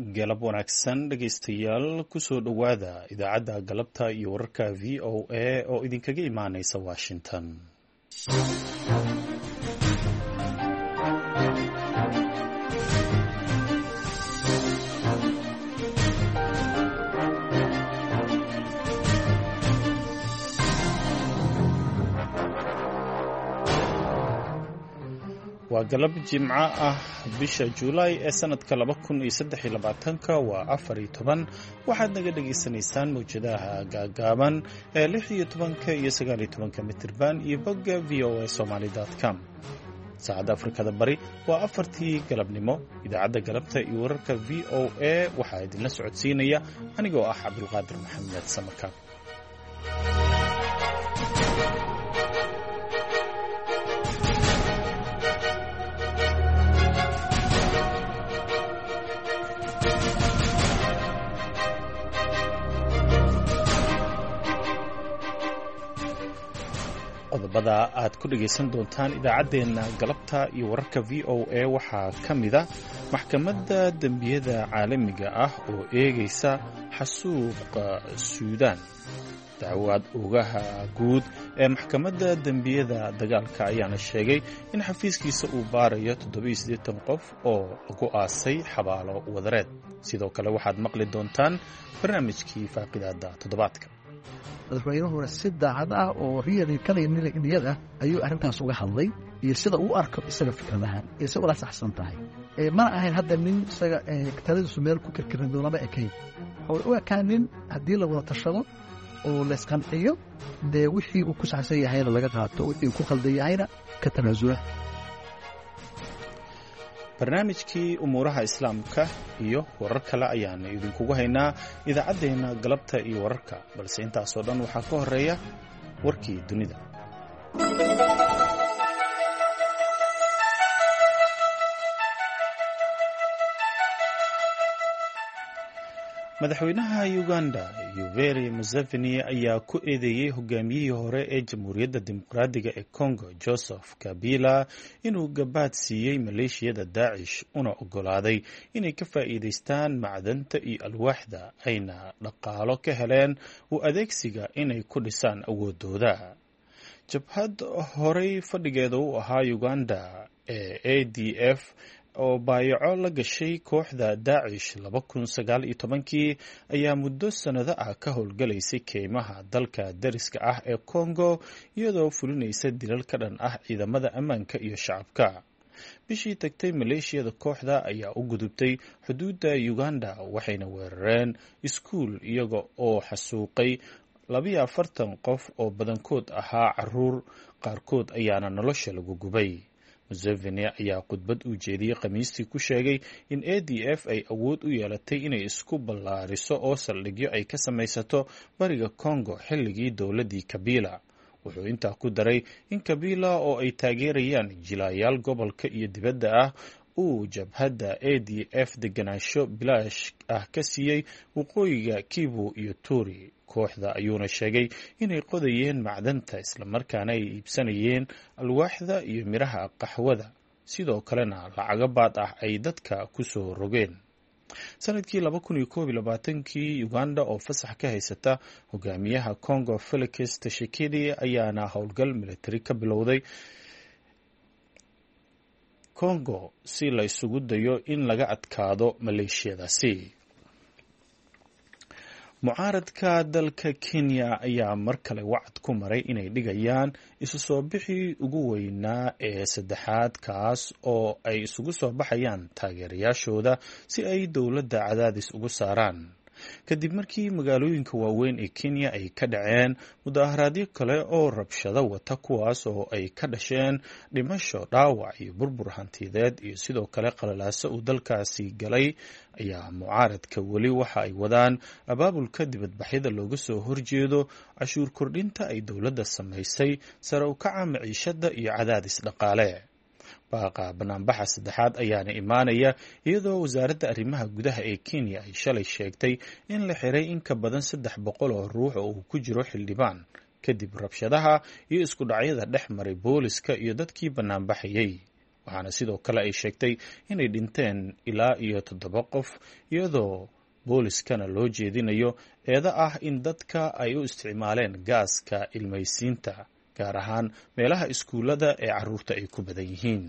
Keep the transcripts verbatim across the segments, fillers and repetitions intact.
galab wanaagsan dhegaystayaal kusoo dhowaada idaacadda galabta iyo wararka v o a oo idinkaga imaanaysa washington. waa galab jimco ah bisha Juulaay ee sanadka laba kun iyo saddex iyo labaatanka waa afar iyo toban waxaad naga dhageysanaysaan mawjadaha gaagaaban ee lix iyo tobanka iyo sagaal iyo tobanka mitirban iyo bogga v o a somali dot com. saacadda Afrikada Bari waa afartii galabnimo. idaacadda galabta iyo wararka v o a waxaa idinla socodsiinaya anigoo ah Cabdulqaadir Maxamed Samarkaab. qodobada aad ku dhagaysan doontaan idaacaddeenna galabta iyo wararka v o a waxaa ka mida maxkamadda dembiyada caalamiga ah oo eegaysa xasuuqa suudaan. dacwad ogaha guud ee maxkamadda dembiyada dagaalka ayaana sheegay in xafiiskiisa uu baarayo toddoba iyo siddeetan qof oo lagu aasay xabaalo wadareed. sidoo kale waxaad maqli doontaan barnaamijkii faaqidaada toddobaadka. madaxweynuhuna si daacad ah oo riyali kale niyad ah ayuu arrintaas uga hadlay iyo sida uu arko isaga fikradahan iyo isagoo la saxsan tahay mana ahayn hadda nin isaga taladiisu meel ku kirkirin doonaba ekayn wuxuu u ekaan nin haddii la wada tashado oo la isqanciyo dee wixii uu ku saxsan yahayna laga qaato wixii uu ku khaldan yahayna ka tanaasula. barnaamijkii umuuraha islaamka iyo warar kale ayaana idinkugu haynaa idaacaddeenna galabta iyo wararka, balse intaasoo dhan waxaa ka horeeya warkii dunida. madaxweynaha Uganda Yoweri Museveni ayaa ku eedeeyey hogaamiyihii hore ee Jamhuuriyadda Dimuqraadiga ee Congo Joseph Kabila inuu gabaad siiyey maleeshiyada Daesh una ogolaaday inay ka faa'iidaystaan macdanta iyo alwaaxda ayna dhaqaalo ka heleen u adeegsiga inay ku dhisaan awoodooda. jabhad horey fadhigeeda u ahaa Uganda ee A D F oo baayaco la gashay kooxda Daesh laba kun sagaal iyo tobankii ayaa muddo sanado ah ka howlgalaysay keymaha dalka dariska ah ee Congo iyadoo fulinaysa dilal ka dhan ah ciidamada ammaanka iyo shacabka. bishii tagtay maleeshiyada kooxda ayaa u gudubtay xuduudda Uganda waxayna weerareen iskuul iyaga oo xasuuqay labiyo afartan qof oo badankood ahaa caruur, qaarkood ayaana nolosha lagu gubay. Museveni ayaa khudbad u jeediyey Khamiistii ku sheegay in A D F ay awood u yeelatay inay isku ballaariso oo saldhigyo ay ka samaysato bariga Congo xilligii dowladdii Kabila. wuxuu intaa ku daray in Kabila oo ay taageerayaan jilayaal gobolka iyo dibadda ah uu jabhadda A D F deganaansho bilaash ah ka siiyey waqooyiga Kivu iyo Turi. kooxda ayuuna sheegay inay qodayeen macdanta islamarkaana ay iibsanayeen alwaaxda iyo miraha qaxwada, sidoo kalena lacago baad ah ay dadka ku soo rogeen. sanadkii laba kun iyo koob iyo labaatankii Uganda oo fasax ka haysata hogaamiyaha Congo Felix Tshisekedi ayaana howlgal militari ka bilowday Congo si la isugu dayo in laga adkaado maleeshiyadaasi. mucaaradka dalka Kenya ayaa mar kale wacd ku maray inay dhigayaan isu soo bixii ugu weynaa ee saddexaad kaas oo ay isugu soo baxayaan taageerayaashooda si ay dowladda cadaadis ugu saaraan. kadib markii magaalooyinka waaweyn ee Kenya ay ka dhaceen mudaharaadyo kale oo rabshado wata kuwaas oo ay ka dhasheen dhimasho, dhaawac iyo burbur hantiyadeed iyo sidoo kale qalalaaso uu dalkaasi galay, ayaa mucaaradka weli waxa ay wadaan abaabulka dibadbaxyada looga soo horjeedo cashuur kordhinta ay dowladda samaysay, sare u kaca maciishada iyo cadaadis dhaqaale. baaqa banaanbaxa saddexaad ayaana imaanaya iyadoo wasaaradda arrimaha gudaha ee Kenya ay shalay sheegtay in la xiray in ka badan saddex boqol oo ruux oo uu ku jiro xildhibaan kadib rabshadaha iyo isku dhacyada dhex maray booliska iyo dadkii banaanbaxayay. waxaana sidoo kale ay sheegtay inay dhinteen ilaa iyo toddoba qof iyadoo booliskana loo jeedinayo eeda ah in dadka ay u isticmaaleen gaaska ilmaysiinta gaar ahaan meelaha iskuullada ee carruurta ay ku badan yihiin.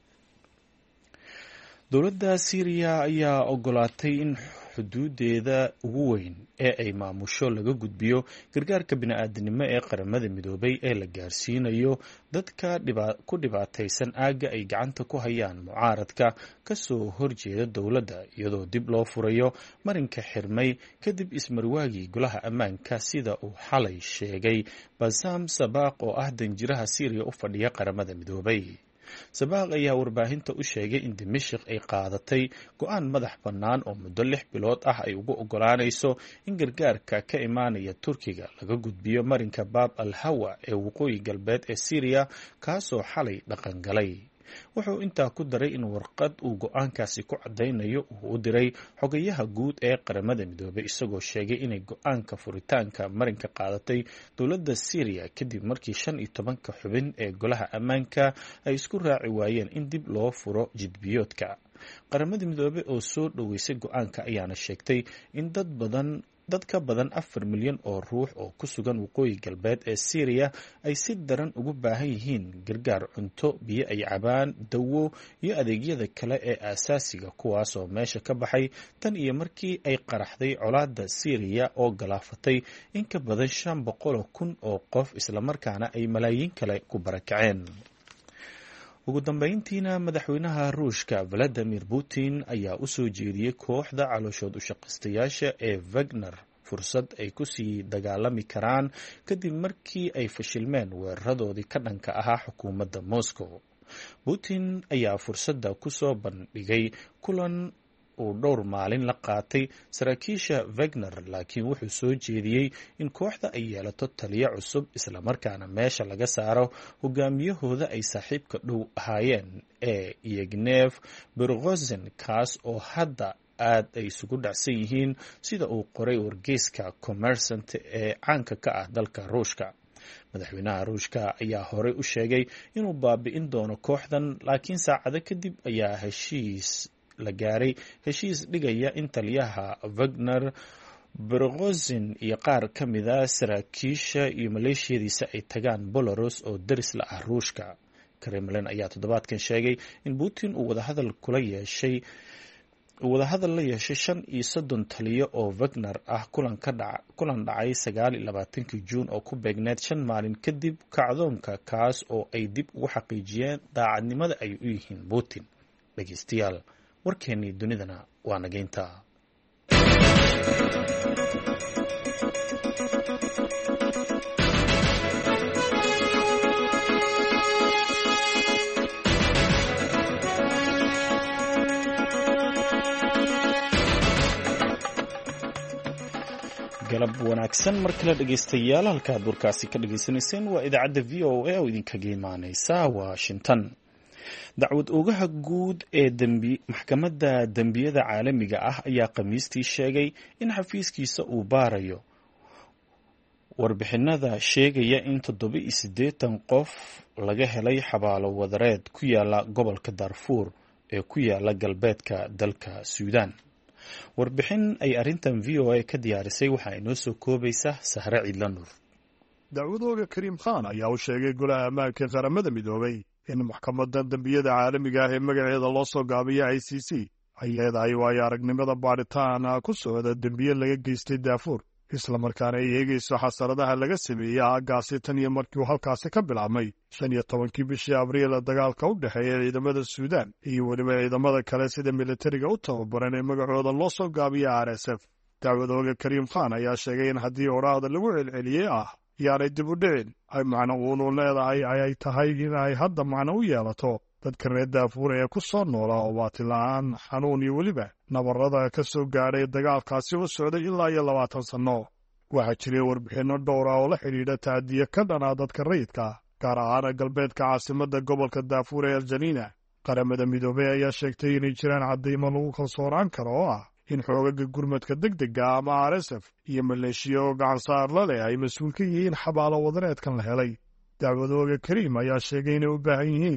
dowladda Syria ayaa ogolaatay in xuduudeeda ugu weyn ee ay maamusho laga gudbiyo gargaarka bini'aadanimo ee qaramada midoobay ee la gaarsiinayo dadka ku dhibaataysan aagga ay gacanta ku hayaan mucaaradka ka soo horjeeda dowladda iyadoo dib loo furayo marinka xirmay kadib ismarwaagii golaha ammaanka sida uu xalay sheegay Bassam Sabaaq oo ah danjiraha Syria u fadhiya qaramada midoobay. Sabaaq ayaa warbaahinta u sheegay in Dimashq ay qaadatay go'aan madax bannaan oo muddo lix bilood ah ay ugu ogolaanayso in gargaarka ka imaanaya Turkiga laga gudbiyo marinka Bab al-Hawa ee waqooyi galbeed ee Syria kaasoo xalay dhaqan galay. wuxuu intaa ku daray in warqad uu go'aankaasi ku cadaynayo uu u diray xogayaha guud ee qaramada midoobay isagoo sheegay inay go'aanka furitaanka marinka qaadatay dowladda Syria kadib markii shan iyo tobanka xubin ee golaha ammaanka ay isku raaci waayeen in dib loo furo jidbiyoodka. qaramada midoobay oo soo dhoweysay go'aanka ayaana sheegtay in dad badan dad ka badan afar milyan oo ruux oo ku sugan waqooyi galbeed ee Syria ay si daran ugu baahan yihiin gargaar cunto, biyo ay cabaan, dawo iyo adeegyada kale ee aasaasiga kuwaas oo meesha ka baxay tan iyo markii ay qaraxday colaadda Syria oo galaafatay in ka badan shan boqol kun oo qof islamarkaana ay malaayiin kale ku barakaceen. ugu dambeyntiina madaxweynaha Ruushka Vladimir Putin ayaa u soo jeediyey kooxda calooshood u shaqaystayaasha ee Wagner fursad ay ku sii dagaalami karaan kadib markii ay fashilmeen weeraradoodii ka dhanka ahaa xukuumadda Moscow. Putin ayaa fursadda ku soo bandhigay kulan uu dhowr maalin la qaatay saraakiisha Wagner laakiin wuxuu soo jeediyey in kooxda ay yeelato taliye cusub islamarkaana meesha laga saaro hogaamiyahooda ay saaxiibka dhow ahaayeen ee Yevgeny Prigozhin kaas oo hadda aad ay isugu dhacsan yihiin sida uu qoray wargeyska Kommersant ee caanka ka ah dalka Ruushka. madaxweynaha Ruushka ayaa horey u sheegay inuu baabi'in doono kooxdan laakiin saacado kadib ayaa heshiis la gaaray heshiis dhigaya in taliyaha Wagner Prigozhin iyo qaar ka mid ah saraakiisha iyo maleeshiyadiisa ay tagaan Belarus oo daris la ah Ruushka. Kremlin ayaa toddobaadkan sheegay in Putin uu wadahadal kula yeeshay wadahadal la yeeshay shan iyo soddon taliyo oo Wagner ah kulan ka dhac kulan dhacay sagaal iyo labaatankii Juun oo ku beegneed shan maalin kadib kacdoonka kaas oo ay dib ugu xaqiijiyeen daacadnimada ay u yihiin Putin. dhageystayaal warkeennii dunidana waa nageynta. galab wanaagsan mar kale dhegeystayaal halkaad warkaasi ka dhageysanayseen waa idaacadda v o a oo idinkaga imaaneysa Washington. dacwad oogaha guud ee dambi maxkamadda dambiyada caalamiga ah ayaa khamiistii sheegay in xafiiskiisa uu baarayo warbixinada sheegaya in toddoba iyo siddeetan qof laga helay xabaalo wadareed ku yaala gobolka Darfur ee ku yaala galbeedka dalka Suudaan. warbixin ay arrintan v o a ka diyaarisay waxaa inoo soo koobaysa Sahre Ciidlanuur. dacwadooga Kariim Khan ayaa u sheegay golaha ammaanka qaramada midoobay in maxkamadda dambiyada caalamiga ah ee magaceeda loo soo gaabiyo I C C ay leedahay waayo aragnimada baadhitaan ku socda dembiye laga geystay Darfur islamarkaana ay eegayso xasaradaha laga sameeyey aaggaasi tan iyo markii uu halkaasi ka bilaabmay shan iyo tobankii bishii abriil dagaalka u dhexeeya ciidamada Suudaan iyo weliba ciidamada kale sida militariga u tababaran ee magacooda loo soo gaabiyo R S F. dacwadooga Kariim Khan ayaa sheegay in haddii oraahda lagu celceliyey ah yaanay dib u dhicin ay macno uunu leedahay ay tahay in ay hadda macno u yeelato dadka reer Darfur ee ku soo noolaa oo waatila'aan xanuun iyo weliba nabarrada ka soo gaadhay dagaalkaasi u socday ilaa iyo labaatan sanno. waxaa jiray warbixinno dhowr ah oo la xidhiidha tacadiye ka dhanaa dadka rayidka gaar ahaan galbeedka caasimadda gobolka Darfur ee Aljaniina. qaramada midoobay ayaa sheegtay inay jiraan caddaymo lagu kalsoonaan karo oo ah in xoogaga gurmadka degdega ama R S F iyo maleeshiya oo gacan saar la leh ay mas-uul ka yihiin xabaalo wadareedkan la helay. dacwadooga Kariim ayaa sheegay inay u baahan yihiin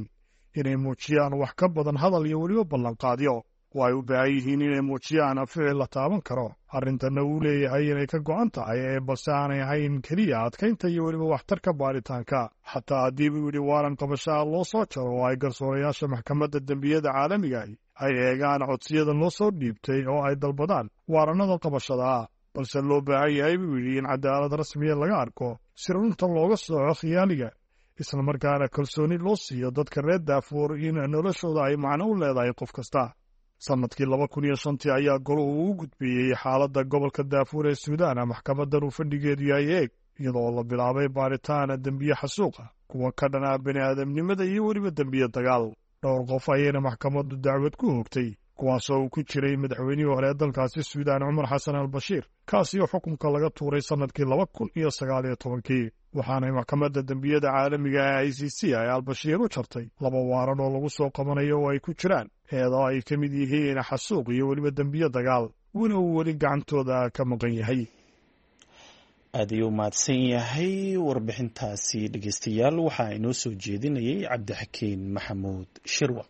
inay muujiyaan wax ka badan hadal iyo weliba ballanqaadyo oo ay u baahan yihiin inay muujiyaan ficil la taaban karo arrintanna uu leeyahay inay ka go'an tahay ee balse aanay ahayn keliya adkaynta iyo weliba waxtarka baaritaanka xataa haddii buu yidhi waaran qabashaha loo soo jaro oo ay garsoorayaasha maxkamadda dembiyada caalamiga ay eegaan codsiyadan loo soo dhiibtay oo ay dalbadaan waarannada qabashada balse loo baahan yahay buu yidhi in cadaalad rasmiya laga arko si runta looga sooco khiyaaliga islamarkaana kalsooni loo siiyo dadka reer daafuur in noloshooda ay macno u leedahay qof kasta sannadkii laba kun iyo shantii ayaa goluhu uu gudbiyey xaaladda gobolka daafuur ee suudaana maxkamaddan uu fadhigeedu yahay eeg iyadoo la bilaabay baaritaana dembiye xasuuqa kuwa ka dhanaa bini aadamnimada iyo weliba dembiye dagaal dhowr qof ayayna maxkamaddu dacwad ku hoogtay kuwaasoo uu ku jiray madaxweynihii hore ee dalkaasi suudaan cumar xasan al bashiir kaasi oo xukunka laga tuuray sannadkii laba kun iyo sagaal iyo tobankii waxaanay maxkamadda dembiyada caalamiga ee i c c ay albashiir u jartay laba waaran oo lagu soo qabanayo oo ay ku jiraan eedoo ay ka mid yihiin xasuuq iyo weliba dembiye dagaal wina uu weli gacantooda ka maqan yahay aad ayuu mahadsan yahay warbixintaasi dhegeystayaal waxaa inoo soo jeedinayay cabdixakiin maxamuud shirwa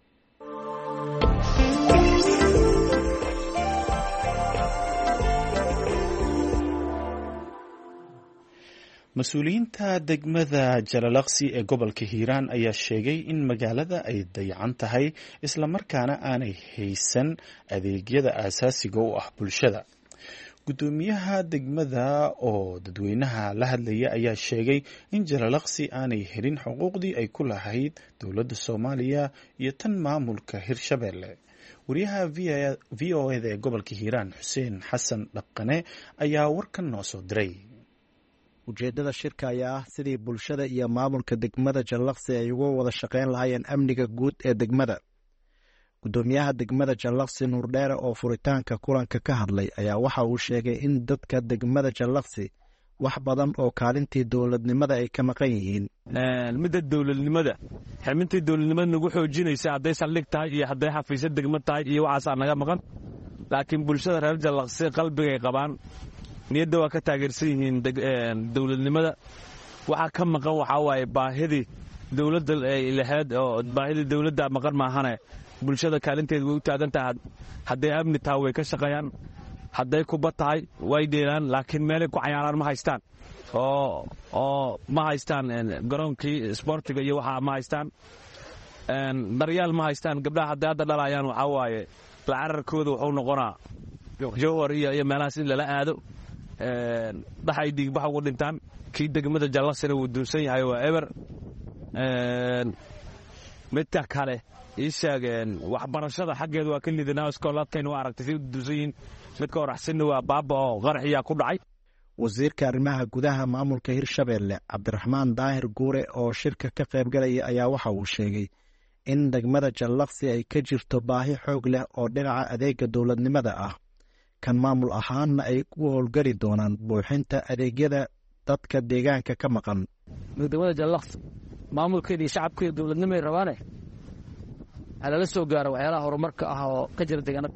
mas-uuliyiinta degmada jalalaqsi ee gobolka hiiraan ayaa sheegay in magaalada ay dayacan tahay islamarkaana aanay haysan adeegyada aasaasiga u ah bulshada guddoomiyaha degmada oo dadweynaha la hadlaya ayaa sheegay in jalalaqsi aanay helin xuquuqdii ay ku lahayd dowladda soomaaliya iyo tan maamulka hirshabeelle wariyaha v o eda ee gobolka hiiraan xuseen xasan dhaqane ayaa warkan noo soo diray ujeeddada shirka ayaa ah sidii bulshada iyo maamulka degmada jallaqsi ay uga wada shaqayn lahaayeen amniga guud ee degmada guddoomiyaha degmada jallaqsi nuurdheere oo furitaanka kulanka ka hadlay ayaa waxa uu sheegay in dadka degmada jallaqsi wax badan oo kaalintii dowladnimada ay ka maqan yihiin midda dowladnimada xirmintii dowladnimada nagu xoojinaysa hadday saldhig tahay iyo hadday xafiisyo degmo tahay iyo waxaasaa naga maqan laakiin bulshada reer jallaqsi qalbigay qabaan niyadda waa ka taageersan yihiin dowladnimada waxaa ka maqan waxaa waaye baahidii dowladda ay lahayd oo baahidii dowladda maqan maahane bulshada kaalinteeda way u taagan tahay hadday amni tahay way ka shaqeeyaan hadday kuba tahay way dheelaan laakiin meelay ku cayaaraan ma haystaan oo oo ma haystaan garoonkii isboortiga iyo waxaa ma haystaan daryaal ma haystaan gabdhaha hadday hadda dhalayaan waxaa waaye lacararkooda wuxuu noqonaa jowhar iyo iyo meelahaas in lala aado dhaxay dhiigbax ugu dhintaan kii degmada jallaqsina wuu duunsan yahay waa eber midka kale ii sheegeen waxbarashada xaggeeda waa ka lidanaa iskoolaadkayna waa aragtay si u duunsan yihiin midka horaxsinna waa baaba oo qaraxiyaa ku dhacay wasiirka arrimaha gudaha maamulka hirshabeelle cabdiraxmaan daahir guure oo shirka ka qaybgalaya ayaa waxa uu sheegay in degmada jallaqsi ay ka jirto baahi xoog leh oo dhinaca adeega dowladnimada ah kan maamul ahaanna ay u howlgeli doonaan buuxinta adeegyada dadka deegaanka ka maqan degmada jallaqsi maamulkeeda iyo shacabkeeda dowladnimay rabaane waxaa lala soo gaara waxyaalaha horumarka ah oo ka jira deegaanada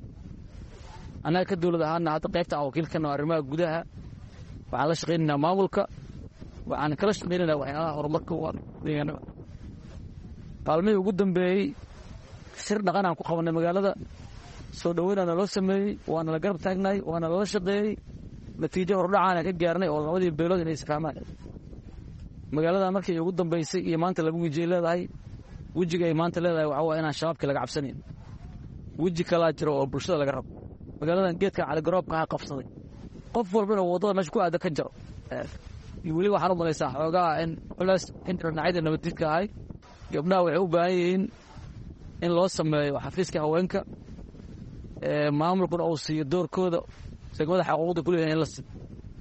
annaga ka dowlad ahaanna hadda qaybta aan wakiilkana arrimaha gudaha waxaan la shaqaynaynaa maamulka waxaan kala shaqaynaynaa waxyaalaha horumarka u deegaanada maalmihii ugu dambeeyey shir dhaqan aan ku qabanay magaalada soo dhoweynaana loo sameeyey waana la garab taagnaay waana lala shaqeeyey natiijo hordhacaana ka gaarnay oo labadii beelood inay isfahmaan magaalada markii ugu dambaysay iyo maanta laba weji leedahay wejiga ay maanta leedahay waxaa waa inaan shabaabkii laga cabsanayn weji kalaa jiro oo bulshada laga rabo magaaladan geedka caligaroobka ha qabsaday qof walbana waddada meesha ku aada ka jaro weli waxaan u malaysaa xoogaa in culays indhinacyada nabadjidka ahay gabdhaha waxay u baahan yihiin in loo sameeyo xafiiska haweenka maamulkuna uu siiyo doorkooda degmada xaquuqda ku leeyahay in la siiyo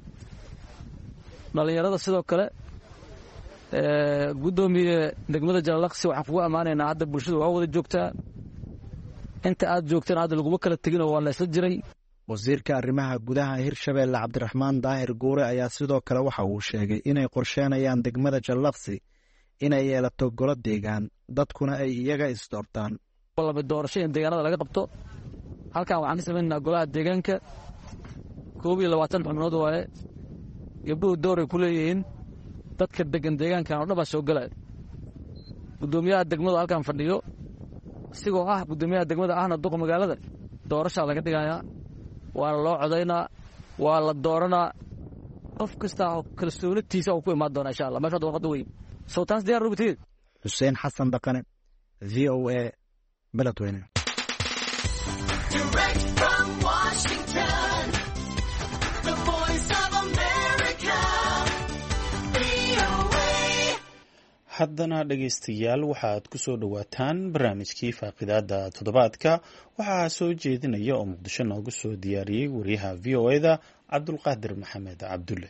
dhallinyarada sidoo kale guddoomiye degmada jallaqsi waxaan kugu ammaanaynaa hadda bulshada waa wada joogtaa inta aad joogtana hadda laguma kala teginoo waa la isla jiray wasiirka arrimaha gudaha hirshabeelle cabdiraxmaan daahir guure ayaa sidoo kale waxa uu sheegay inay qorsheenayaan degmada jallaqsi inay yeelato golo deegaan dadkuna ay iyaga isdoortaan laba doorasho in deegaanada laga qabto halkan waxaan ka samaynaynaa golaha deegaanka koob iyo labaatan xubnood waaye gabdhuhu dooray ku leeyihiin dadka degan deegaankan oo dhan baa soo gelaya guddoomiyaha degmadu halkan fadhiyo isigoo ah guddoomiyaha degmada ahna duqa magaalada doorashaa laga dhigayaa waana loo codaynaa waa la dooranaa qof kasta oo kalsoonatiisa uu ku imaan doona insha allah meesha warqadda weyn soo taas diyaar rubteed xuseen xasan dhaqane v o a beledweyne haddana dhegaystayaal waxaad ku soo dhowaataan barnaamijkii faaqidaada toddobaadka waxaa soo jeedinaya oo muqdisho noogu soo diyaariyey wariyaha v o e da cabdulqaadir maxamed cabdulle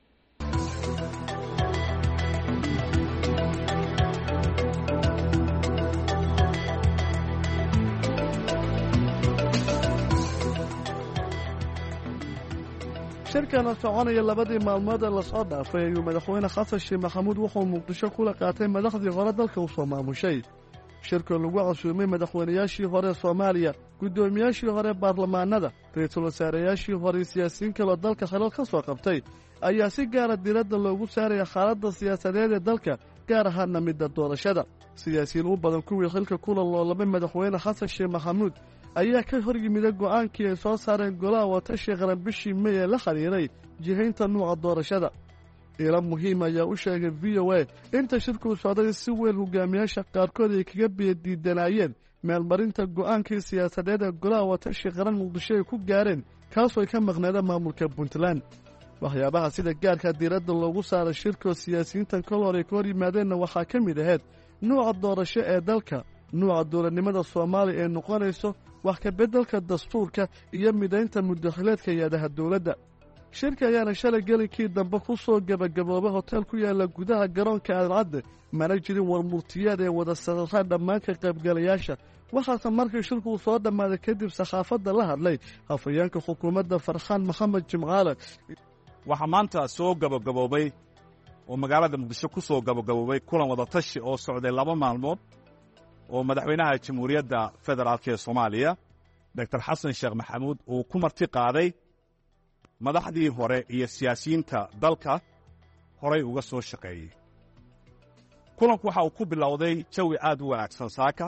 shirkana soconaya labadii maalmood ee lasoo dhaafay ayuu madaxweyne xasan sheekh maxamuud wuxuu muqdisho kula qaatay madaxdii hore dalka uu soo maamushay shirka lagu casuumay madaxweynayaashii hore soomaaliya guddoomiyaashii hore baarlamaanada ra-iisul wasaareyaashii hore siyaasiyiin kaloo dalka xilal ka soo qabtay ayaa si gaara diradda loogu saaraya xaaladda siyaasadeed ee dalka gaar ahaana midda doorashada siyaasiyiin u badan kuwii xilka kula loolamay madaxweyne xasan sheekh maxamuud ayaa ka hor yimida go'aankii ay soo saareen golaha watashi qaran bishii mey ee la xidhiiray jihaynta nuuca doorashada ilo muhiim ayaa u sheegay v o a inta shirkuu socday si weyn hogaamiyaasha qaarkood ay kaga biyadiidanaayeen meelmarinta go'aankii siyaasadeed ee golaha watashi qaran muqdisho ay ku gaareen kaasoo ay ka maqneedeen maamulka puntland waxyaabaha sida gaarka diiradda loogu saaray shirkoo siyaasiyiintan kol hor ay ka hor yimaadeenna waxaa ka mid ahayd nuuca doorasho ee dalka nuuca dowladnimada soomaaliya ee noqonayso wax ka beddelka dastuurka iyo midaynta muddaxileedka hay-adaha dowladda shirka ayaana shalay gelinkii dambe ku soo gebagaboobay hotel ku yaalla gudaha garoonka aalcadde mana jirin warmurtiyaad ee wada saxiixaan dhammaan ka qaybgalayaasha waxaase markii shirkuu soo dhammaaday kadib saxaafadda la hadlay hafayeenka xukuumadda farxaan maxamed jimcaale waxaa maanta soo gabagaboobay oo magaalada muqdisho ku soo gabagaboobay kulan wadatashi oo socday laba maalmood oo madaxweynaha jamhuuriyadda federaalk ee soomaaliya doctor xasan sheekh maxamuud uu ku marti qaaday madaxdii hore iyo siyaasiyiinta dalka horay uga soo shaqeeyey kulanku waxa uu ku bilowday jawi aad u wanaagsan saaka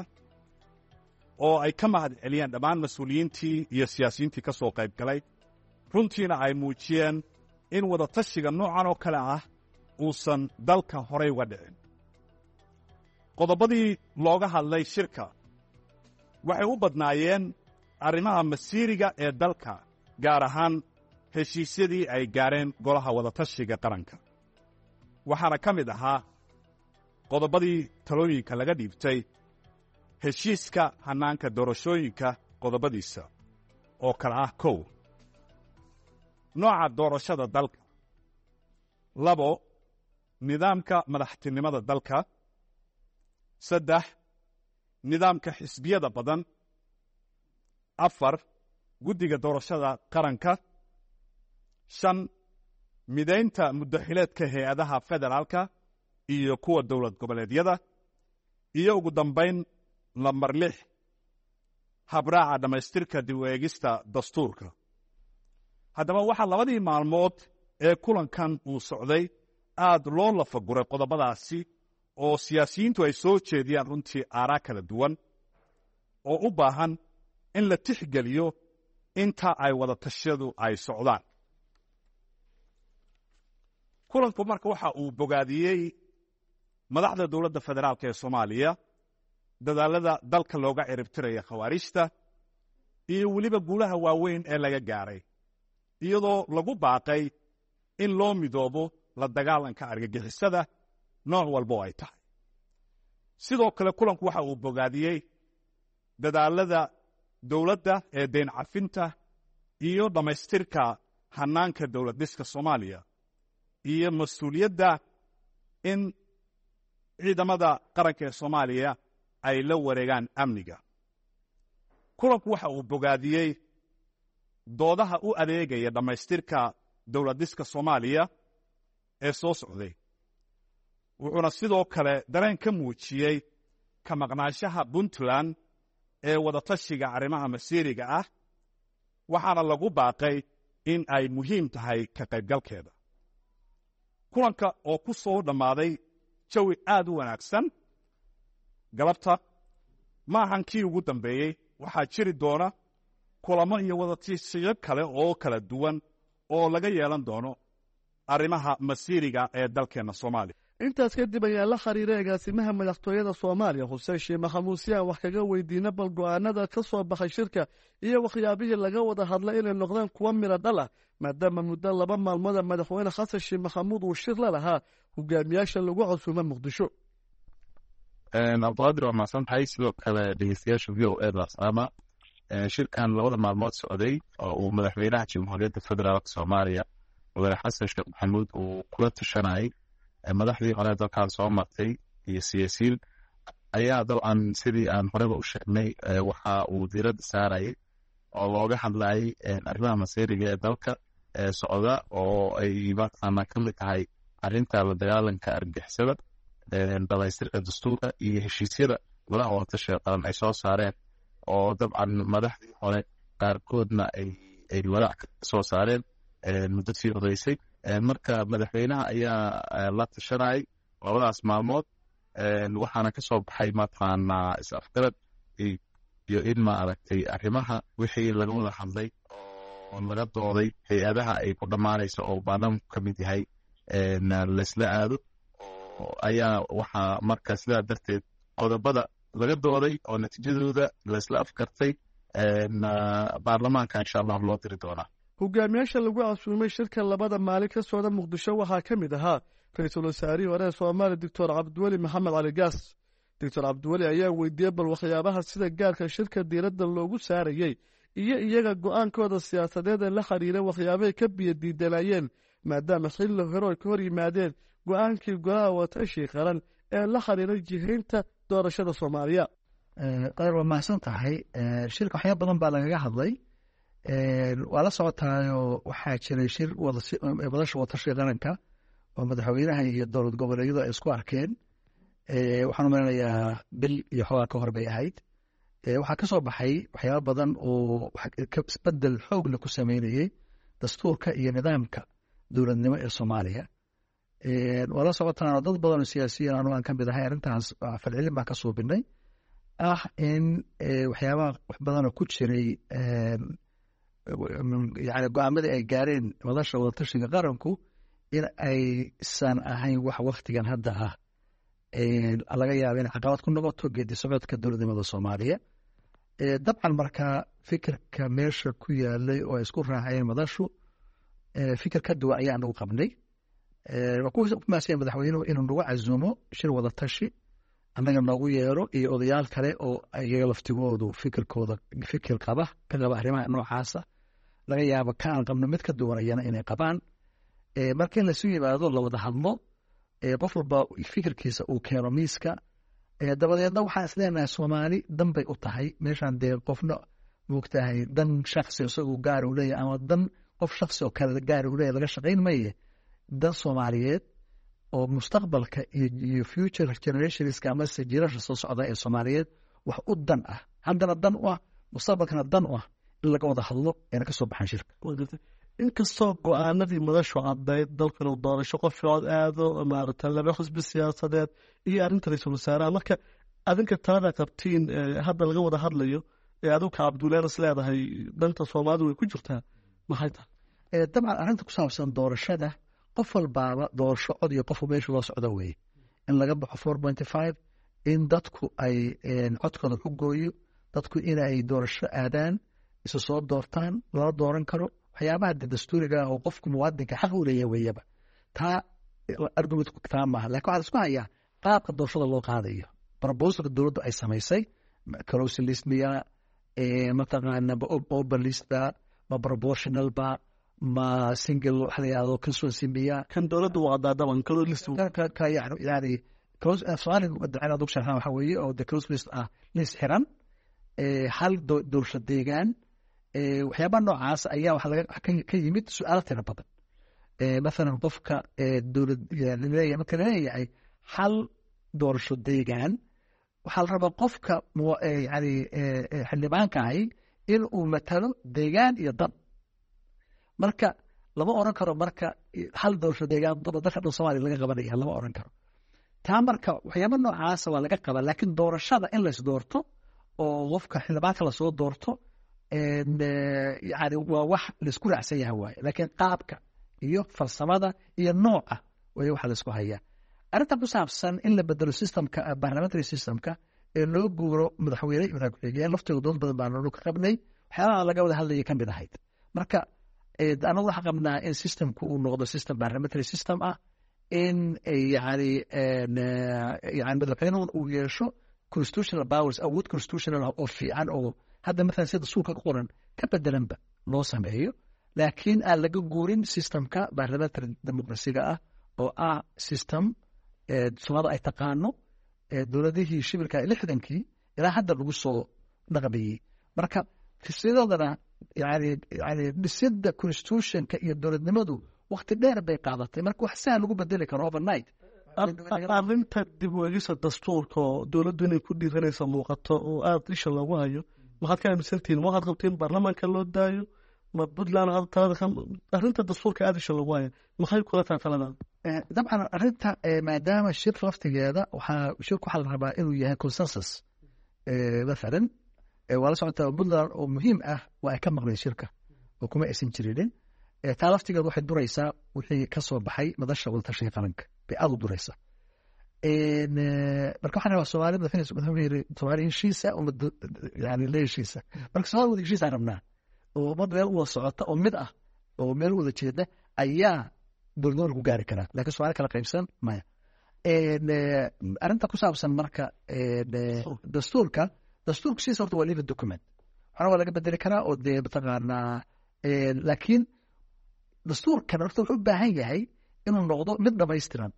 oo ay ka mahad celiyeen dhammaan mas-uuliyiintii iyo siyaasiyiintii ka soo qayb galay runtiina ay muujiyeen in wadatashiga noocan oo kale ah uusan dalka horay uga dhicin qodobadii looga hadlay shirka waxay u badnaayeen arrimaha masiiriga ee dalka gaar ahaan heshiisyadii ay gaareen golaha wadatashiga qaranka waxaana ka mid ahaa qodobadii talooyinka laga dhiibtay heshiiska hannaanka doorashooyinka qodobadiisa oo kale ah kow nooca doorashada dalka labo nidaamka madaxtinimada dalka saddex nidaamka xisbiyada badan afar guddiga doorashada qaranka shan midaynta muddaxileedka hay-adaha federaalka iyo kuwa dowlad goboleedyada iyo ugu dambayn lambar lix habraaca dhammaystirka dib u eegista dastuurka haddaba waxaa labadii maalmood ee kulankan uu socday aad loo lafaguray qodobadaasi oo siyaasiyiintu ay soo jeediyaan runtii aaraa kala duwan oo u baahan in la tixgeliyo inta ay wadatashyadu ay socdaan kulanku marka waxa uu bogaadiyey madaxda dowladda federaalk ee soomaaliya dadaalada dalka looga ciribtiraya khawaarijta iyo weliba guulaha waaweyn ee laga gaaray iyadoo lagu baaqay in loo midoobo la dagaalanka argagixisada nooc walba oo ay tahay sidoo kale kulanku waxa uu bogaadiyey dadaalada dowladda ee dayn cafinta iyo dhammaystirka hannaanka dowlad dhiska soomaaliya iyo mas-uuliyadda in ciidamada qaranka ee soomaaliya ay la wareegaan amniga kulanku waxa uu bogaadiyey doodaha u adeegaya dhammaystirka dowlad dhiska soomaaliya ee soo socday wuxuuna sidoo kale dareen ka muujiyey ka maqnaanshaha puntland ee wadatashiga arrimaha masiiriga ah waxaana lagu baaqay in ay muhiim tahay ka qaybgalkeeda kulanka oo ku soo dhammaaday jawi aad u wanaagsan galabta ma ahan kii ugu dambeeyey waxaa jiri doona kulamo iyo wadatashiyo kale oo kala duwan oo laga yeelan doono arrimaha masiiriga ee dalkeenna soomaaliya. intaas kadib ayaa la xiriiray agaasimaha madaxtooyada soomaaliya xuseen sheekh maxamuud si aan wax kaga weydiina bal go-aanada ka soo baxay shirka iyo waxyaabihii laga wada hadlay inay noqdaan kuwa miro dhal ah maadaama muddo laba maalmooda madaxweyne xasan sheekh maxamuud uu shir la lahaa hogaamiyaasha lagu casuumo muqdisho. abduqaadir waa mahadsan tahay. sidoo kale dhegeystayaasha v o e da salaama. shirkan labada maalmood socday oo uu madaxweynaha jamhuuriyadda federaalk soomaaliya madaxweyne xasan sheekh maxamuud uu kula tashanayay madaxdii hore dalkan soo martay iyo siyaasiyiin ayaa dabcan sidii aan horeba u sheegnay waxa uu diiradda saarayay oo looga hadlayay arrimaha masiiriga ee dalka ee socda oo ay mataqaanaa ka mid tahay arrinta la dagaalanka argixisada, dhamaystirka dastuurka iyo heshiisyada golaha wadatashiga qaran ay soo saareen oo dabcan madaxdii hore qaarkoodna ay walaac ka soo saareen muddo sii horeysay. marka madaxweynaha ayaa la tashanayay labadaas maalmood waxaana ka soo baxay mataqaanaa is-afgarad iyo in maaragtay arrimaha wixii laga wada hadlay oo laga dooday hay-adaha ay ku dhammaanayso oo baarlamaanku ka mid yahay laysla aado ayaa waxaa marka sidaa darteed qodobada laga dooday oo natiijadooda laysla afkartay baarlamaanka insha allah loo diri doonaa. hogaamiyaasha lagu casuumay shirka labada maalin ka socda muqdisho waxaa ka mid ahaa ra-iisul wasaarihii hore ee soomaaliya doctor cabdiweli maxamed cali gaas. doctor cabdiweli ayaa weydiiyey bal waxyaabaha sida gaarka shirka diiradda loogu saarayey iyo iyaga go-aankooda siyaasadeed ee la xiriiray waxyaabahay ka biyo diidanayeen maadaama xilli hore ay ka hor yimaadeen go-aankii golaha wadatashiga qaran ee la xiriiray jihaynta doorashada soomaaliya. qadar waa mahadsan tahay. shirka waxyaaba badan baa lagaga hadlay. waa la socotaayoo waxaa jiray shir wadasha wadatashiga qaranka oo madaxweynaha iyo dowlad goboleedyadu ay isku arkeen. waxaan u maleynayaa bil iyo xoogaa ka hor bay ahayd. waxaa ka soo baxay waxyaaba badan oo isbedel xoogla ku sameynayey dastuurka iyo nidaamka dowladnimo ee soomaaliya. waa la socotaan oo dad badan oo siyaasiyiin anu aan ka mid ahay arrintaas falcelin baan ka suubinay ah in waxyaabaha wax badanoo ku jiray yani go-aamadii ay gaareen madasha wadatashiga qaranku in aysan ahayn wax waktigan hadda ah laga yaaba in caqabad ku noqoto geedi socodka dowladnimada soomaaliya. dabcan marka fikirka meesha ku yaalay oo ay isku raacayeen madashu fikir ka duwan ayaa nagu qabnay. waa ku maasanya madaxweynuhu inuu nagu casuumo shir wadatashi annaga noogu yeero iyo odayaal kale oo iyaga laftigoodu fikirkooda fikir qaba ka qaba arrimaha noocaasa laga yaabo ka aan qabno mid ka duwanayana inay qabaan. marka in lasu yimaado la wada hadlo qof walba fikirkiisa uu keeno miiska dabadeedna waxaan isleenahay soomaali dan bay u tahay meeshaan dee qofna moogtahay dan shaksi isagoo gaar u leeyahy ama dan qof shaksi oo kale gaar u leeyahy laga shaqayn maye dan soomaaliyeed oo mustaqbalka iyo future generationska amase jiirasha soo socda ee soomaaliyeed wax u dan ah haddana dan u ah mustaqbalkana dan u ah in laga wada hadlo eena ka soo baxaan shirka. inkastoo go-aanadii madashu caddayd dalkan uu doorasho qof ficood aado maarata laba xusbi siyaasadeed iyo arrinta ra-iisul wasaaraha marka adinka talada qabtiin hadda laga wada hadlayo ee aduka cabduleen is leedahay danta soomaalidu way ku jirtaa maxay tahay? dabcan arrinta ku saabsan doorashada qof walbaaba doorasho cod iyo qofu meesha loo socdo weeye in laga baxo four pointy five in dadku ay codkooda ku gooyo dadku inay doorasho aadaan isu soo doortaan lala dooran karo waxyaabaha de dastuuriga oo qofku muwaadinka xaq u leeyahay weeyaba taa argumentku taa maaha lakin waxaa isku hayaa qaabka doorashada loo qaadayo proposalka dowladdu ay samaysay close list miya mataqaana ma open list ba ma proportional ba ma single waxa la yihahdo constituency miya kan dowladdu waa daadaban close list ka yani yani close soomaali wadacina dug sharxan waxa weeye oo the close list ah list xiran hal doorasho deegaan waxyaabaha noocaas ayaa waxa laga ka yimid su-aalo tiro badan. mathalan qofka dowlad leeyahay marka leeyahay hal doorasho deegaan waxaa la rabaa qofka yani xildhibaanka ahi in uu matalo deegaan iyo dan marka lama oran karo marka hal doorasho deegaan dalka dhan soomaaliya laga qabanaya lama oran karo taa marka waxyaaba noocaasa waa laga qabaa laakiin doorashada in lays doorto oo qofka xildhibaanka lasoo doorto yani waa wax laisku raacsan yahay waaye laakiin qaabka iyo farsamada iyo nooca way waxa laisku hayaa arrinta ku saabsan in la bedelo systemka parliamentary systemka ee loo guuro madaxweyne iyo madax ku-xigeen laftooda dood badan baan noo ka qabnay waxyaabaha laga wada hadlayay ka mid ahayd marka anagu waxaan qabnaa in systemku uu noqdo system parliamentary system ah in yani yani madaxweynuhu uu yeesho constitutional powers awood constitutional oo fiican oo hadda maalan sida suulka ku qoran ka bedelanba loo sameeyo laakiin aan laga guurin systemka parliamentary democracy-ga ah oo ah system sumada ay taqaano dowladihii shibilka lixdankii ilaa hadda lagu soo dhaqmayey marka fisidadana yani yani dhisida constitutionka iyo dowladnimadu waqti dheer bay qaadatay marka wax sahal lagu bedeli karo overnight arrinta dib u eegista dastuurka oo dowladdu inay ku dhiiranaysa muuqato oo aada isha loogu hayo waxaad ka aaminsantihiin ma waxaad qabtiin baarlamaanka loo daayo ma puntland talada arrinta dastuurka aada isha loogu hayo maxay kula tahay taladan dabcan arrinta maadaama shir laftigeeda waxaa shirku waxaa la rabaa inuu yahay consensus mathalan waa la socotaa puntland oo muhiim ah waa ay ka maqleen shirka oo kuma aysan jirinin taa laftigeeda waxay duraysaa wixii ka soo baxay madasha wadatashiga qaranka bay aada u duraysaa marka waxaan rabaa soomaalida madaxweyne yiri soomaali heshiisa yani la heshiisa marka soomaalida wada heshiisa aan rabnaa oo ummad meel wada socota oo mid ah oo meel wada jeeda ayaa dowladnimo lagu gaari karaa laakiin soomaali kala qaybsan maya arrinta ku saabsan marka dastuurka dastuurka sidiisa horta waa living document waxana waa laga bedeli karaa oo dee mataqaanaa laakiin dastuurkan horta wuxuu u baahan yahay inuu noqdo mid dhamaystiran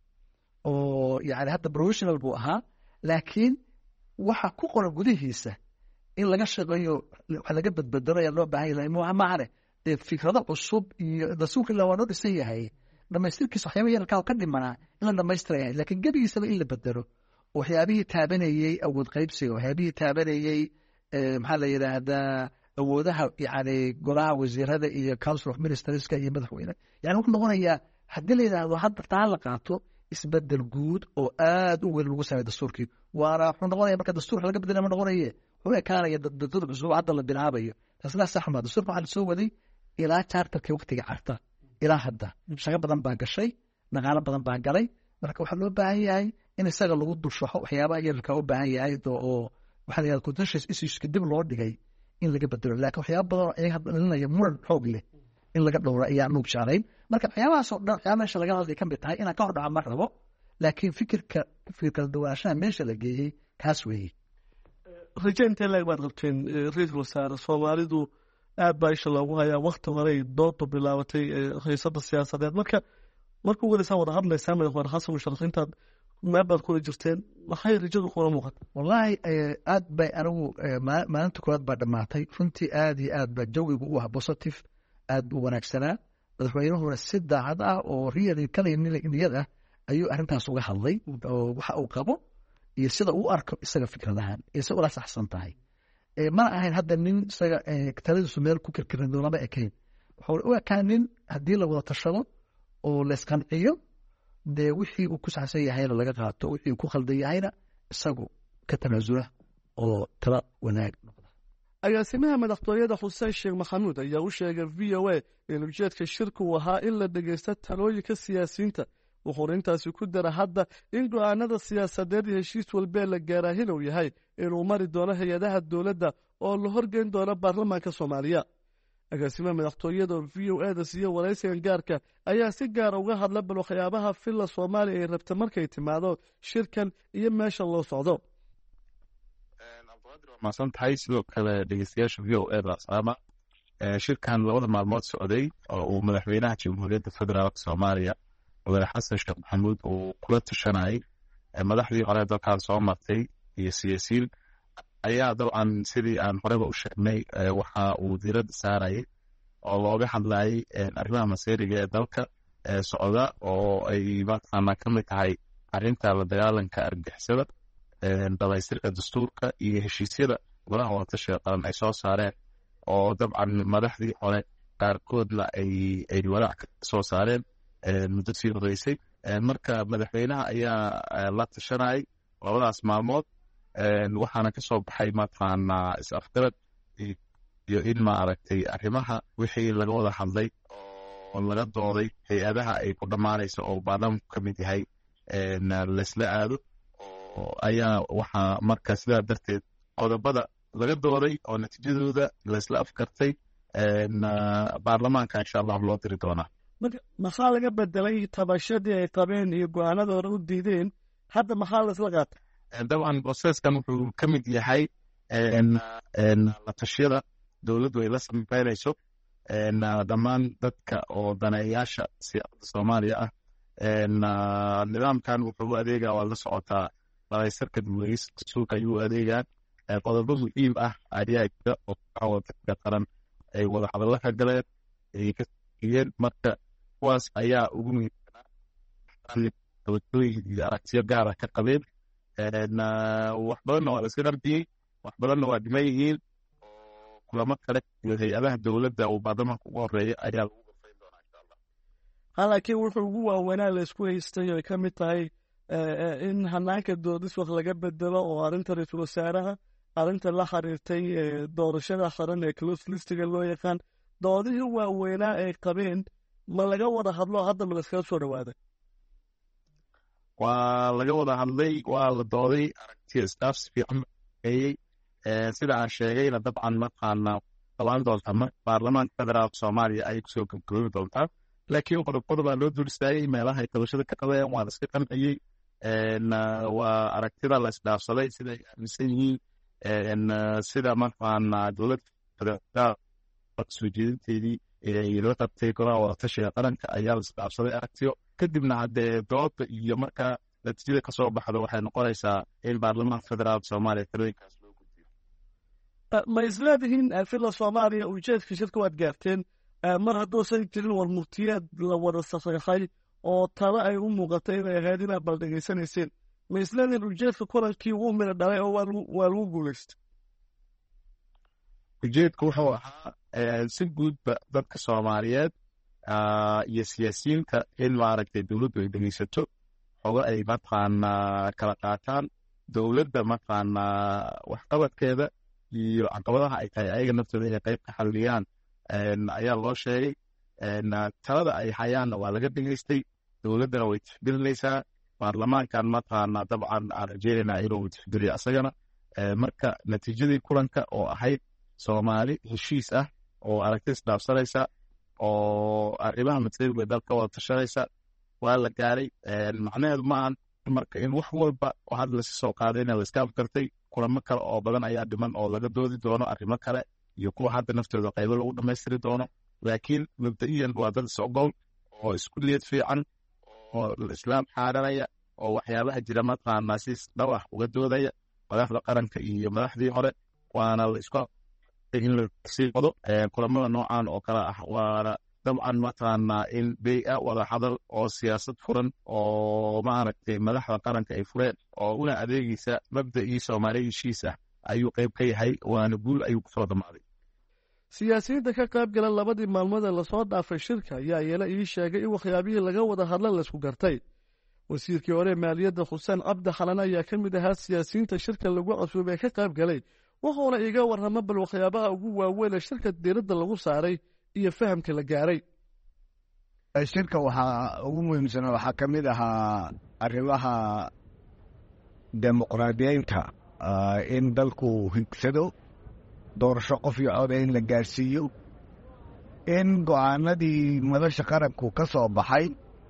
oo yani hadda professional buu ahaa laakiin waxa ku qoran gudihiisa in laga shaqeeyo wax laga badbedelo ayaa loo baahan yahay maahane dee fikrado cusub iyo dastuurka ilaa waa noo dhisan yahay dhamaystirkiisa waxyaaba yarkaa ka dhimanaa in la dhamaystiraya laakiin gebigiisaba in la bedelo waxyaabihii taabanayey awood qaybsiga waxyaabihii taabanayey maxaa la yidhaahdaa awoodaha yani golaha wasiirada iyo council of ministerska iyo madaxweyne yani wuxuu noqonayaa haddii la yidhaahdo hadda taa la qaato isbedel guud oo aada u weyn lagu sameeyo dastuurkii waana wuxuu noqonaya marka dastuurka laga bedelay ma noqonaye wuxuu ekaanaya dadada cusub hadda la bilaabayo taasna sax ma dastuurka waxaa lasoo waday ilaa charterkii waqtiga carta ilaa hadda shaqo badan baa gashay dhaqaalo badan baa galay marka waxaa loo baahan yahay in isaga lagu dulshaxo waxyaabaha yarka u baahan yahay oo waxaa la yidhahda contentious issues dib loo dhigay in laga bedelo laakiin waxyaaba badan oo iyaga hadda dhalinaya muran xoog leh in laga dhowro ayaa nuug jeclayn marka waxyaabahaas oo dhan waxyaaba meesha laga hadlay ka mid tahay inaan ka hor dhaca ma rabo laakiin fikirka fikirka dawaanshaha meesha la geeyey kaas weeye raje intee laeg baad qabteen ra-iisul wasaare soomaalidu aad baa isha loogu hayaa wakti horey doodu bilaabatay xiisada siyaasadeed marka markuu wadaysaan wada hadlaysaan madaxweyne xasan musharaxiintaad meel baad kula jirteen maxay rajadu kula muuqata wallaahi aad bay anigu maalinta koowaad baa dhammaatay runtii aad iyo aad baa jawigu u ah positive aad u wanaagsanaa madaxweynuhuna si daacad ah oo riyali kala niyad ah ayuu arrintaas uga hadlay oo waxa uu qabo iyo sida uu arko isaga fikradahan iyo si ula saxsan tahay mana ahayn hadda nin isaga taladiisu meel ku kirkirin lama ekayn wuxuu u ekaa nin haddii la wada tashado oo la isqanciyo dee wixii uu ku saxsan yahayna laga qaato wixii uu ku khaldan yahayna isagu ka tanaasula oo tala wanaag noqda agaasimaha madaxtooyada xuseen sheekh maxamuud ayaa u sheegay v o a in ujeedka shirku uu ahaa in la dhegeysta talooyinka siyaasiyiinta wuxuuna intaasi ku dara hadda in go-aanada siyaasadeed iyo heshiis walbee la gaaraa hilow yahay inuu mari doono hay-adaha dowladda oo la horgeyn doono baarlamaanka soomaaliya agaasimaha madaxtooyada oo v o a da siiye waraysigan gaarka ayaa si gaara uga hadla bal waxyaabaha filla soomaaliya ay rabta markay timaado shirkan iyo meesha loo socdo maasan tahay sidoo kale dhegeystayaasha v o a da salaama shirkan labada maalmood socday oo uu madaxweynaha jamhuuriyadda federaalk soomaaliya mudane xasan sheekh maxamuud uu kula tashanayay madaxdii hore dalkan soo martay iyo siyaasiyiin ayaa dabcan sidii aan horeba u sheegnay waxa uu diiradda saarayay oo looga hadlayay arrimaha masiiriga ee dalka socda oo ay mataqaanaa ka mid tahay arrinta la dagaalanka argixisada dhamaystirka dastuurka iyo heshiisyada golaha wadatashiga qaran ay soo saareen oo dabcan madaxdii hore qaarkoodna ay walaac ka soo saareen muddo sii horeysay marka madaxweynaha ayaa la tashanayay labadaas maalmood waxaana ka soo baxay mataqaanaa is-afgarad iyo in maaragtay arrimaha wixii laga wada hadlay oo laga dooday hay-adaha ay ku dhammaanayso oo baarlamanku ka mid yahay laysla aado ayaa waxaa marka sidaa darteed qodobada laga dooday oo natiijadooda laysla afkartay baarlamaanka insha allah loo diri doonaa marka maxaa laga bedelay tabashadii ay qabeen iyo go-aanada hore u diideen hadda maxaa laisla qaatay dabcan processkan wuxuu ka mid yahay la tashiyada dowladdu ay la sameynayso dhammaan dadka oo daneeyaasha siyaasadda soomaaliya ah nidaamkan wuxuu u adeegaa waa la socotaa dhalaysarka dowladiisa dastuurka ayuu u adeegaa qodobo muhiim ah ayaa jira oo dadka qaran ay wada hadallo ka galeen ay ka iyeen marka kuwaas ayaa ugu muhiimsanaa tabashooyin iyo aragtiyo gaara ka qabeen wax badanna waa la iska dharbiyey wax badanna waa dhiman yihiin kulamo kale iyo hay-adaha dowladda uu baarlamaanka ugu horeeya ayaa lagu gorfayn doonaa insha allah halaakiin wuxuu ugu waaweynaa la isku haystay oo ay ka mid tahay in hanaanka doodis wax laga bedelo oo arrinta ra-iisul wasaaraha arrinta la xiriirtay doorashada qaran ee close listiga loo yaqaan doodihii waaweynaa ay qabeen ma laga wada hadlo hadda ma laskaga soo dhawaaday waa laga wada hadlay waa la dooday aragtiya staff si fiican eeyey sida aan sheegayna dabcan mataqaana dabaan doonta baarlamaanka federaalka soomaaliya ayay kusoo gabagaboobi doontaa laakiin qodob qodobaa loo dul istaagay meelaha ay tabashada ka qabeen waa la iska qanciyey waa aragtida la isdhaafsaday siday aaminsan yihiin sida mataqaana dowladda federaalka soo jeedinteedii la qabtay golaha wadatashiga qaranka ayaa la isdhaafsaday aragtiyo kadibna haddee dooda iyo markaa natiijada ka soo baxdo waxay noqonaysaa in baarlamaanka federaalka soomaaliya talooyinkaas loo gudbiyo ma isleedihiin fila soomaaliya ujeedka shirka waad gaarteen mar hadduusan jirin war murtiyaad la wada sasaxay oo talo ay u muuqatay inay ahayd inaad bal dhegaysanayseen ma isleedihiin ujeedka kulankii wuu midho dhalay oo waa lagu guulaystay ujeedku wuxuu ahaa si guudba dadka soomaaliyeed iyo siyaasiyiinta in maaragtay dowladdu ay dhegeysato xogo ay mataqaanaa kala qaataan dowladda mataqaanaa waxqabadkeeda iyo caqabadaha ay tahay ayaga naftooda inay qayb ka xalliyaan ayaa loo sheegay talada ay hayaanna waa laga dhegeystay dowladdana way tixgelinaysaa baarlamaankan mataqaanaa dabcan aan rajeynaynaa inuu tixgeliyo asagana marka natiijadii kulanka oo ahayd soomaali heshiis ah oo aragti isdhaafsanaysa oo arrimaha masiirka dalka wada tashanaysa waa la gaaray macnaheedu ma ahan marka in wax walba oo hadda lasi soo qaaday in la iska afkartay kulamo kale oo badan ayaa dhiman oo laga doodi doono arrimo kale iyo kuwa hadda naftooda qaybo lagu dhammaystiri doono laakiin mabda'iyan waa dad is-ogol oo isku niyad fiican oo islaam xaaranaya oo waxyaabaha jira mataqaanaa si dhab ah uga doodaya madaxda qaranka iyo madaxdii hore waana la isku in lasii wado kulamada noocan oo kale ah waana dabcan mataqaanaa in bey-a wada hadal oo siyaasad furan oo maaragtay madaxda qaranka ay fureen oo una adeegaysa mabda'ii soomaaliya heshiis ah ayuu qayb ka yahay waana guul ayuu kusoo dhammaaday siyaasiyiinta ka qayb gala labadii maalmood ee lasoo dhaafay shirka ayaa iyala ii sheegay in waxyaabihii laga wada hadla laysku gartay wasiirkii hore maaliyadda xuseen cabdi xalan ayaa ka mid ahaa siyaasiyiinta shirka lagu casuubay ee ka qayb galay wuxuuna iiga warrama bal waxyaabaha ugu waaweyn ee shirka diiradda lagu saaray iyo fahamka la gaaray shirka waxaa ugu muhiimsana waxaa ka mid ahaa arrimaha dimuqraadiyeynta in dalku higsado doorasho qof iyo cod in la gaarsiiyo in go-aanadii madasha qaranku ka soo baxay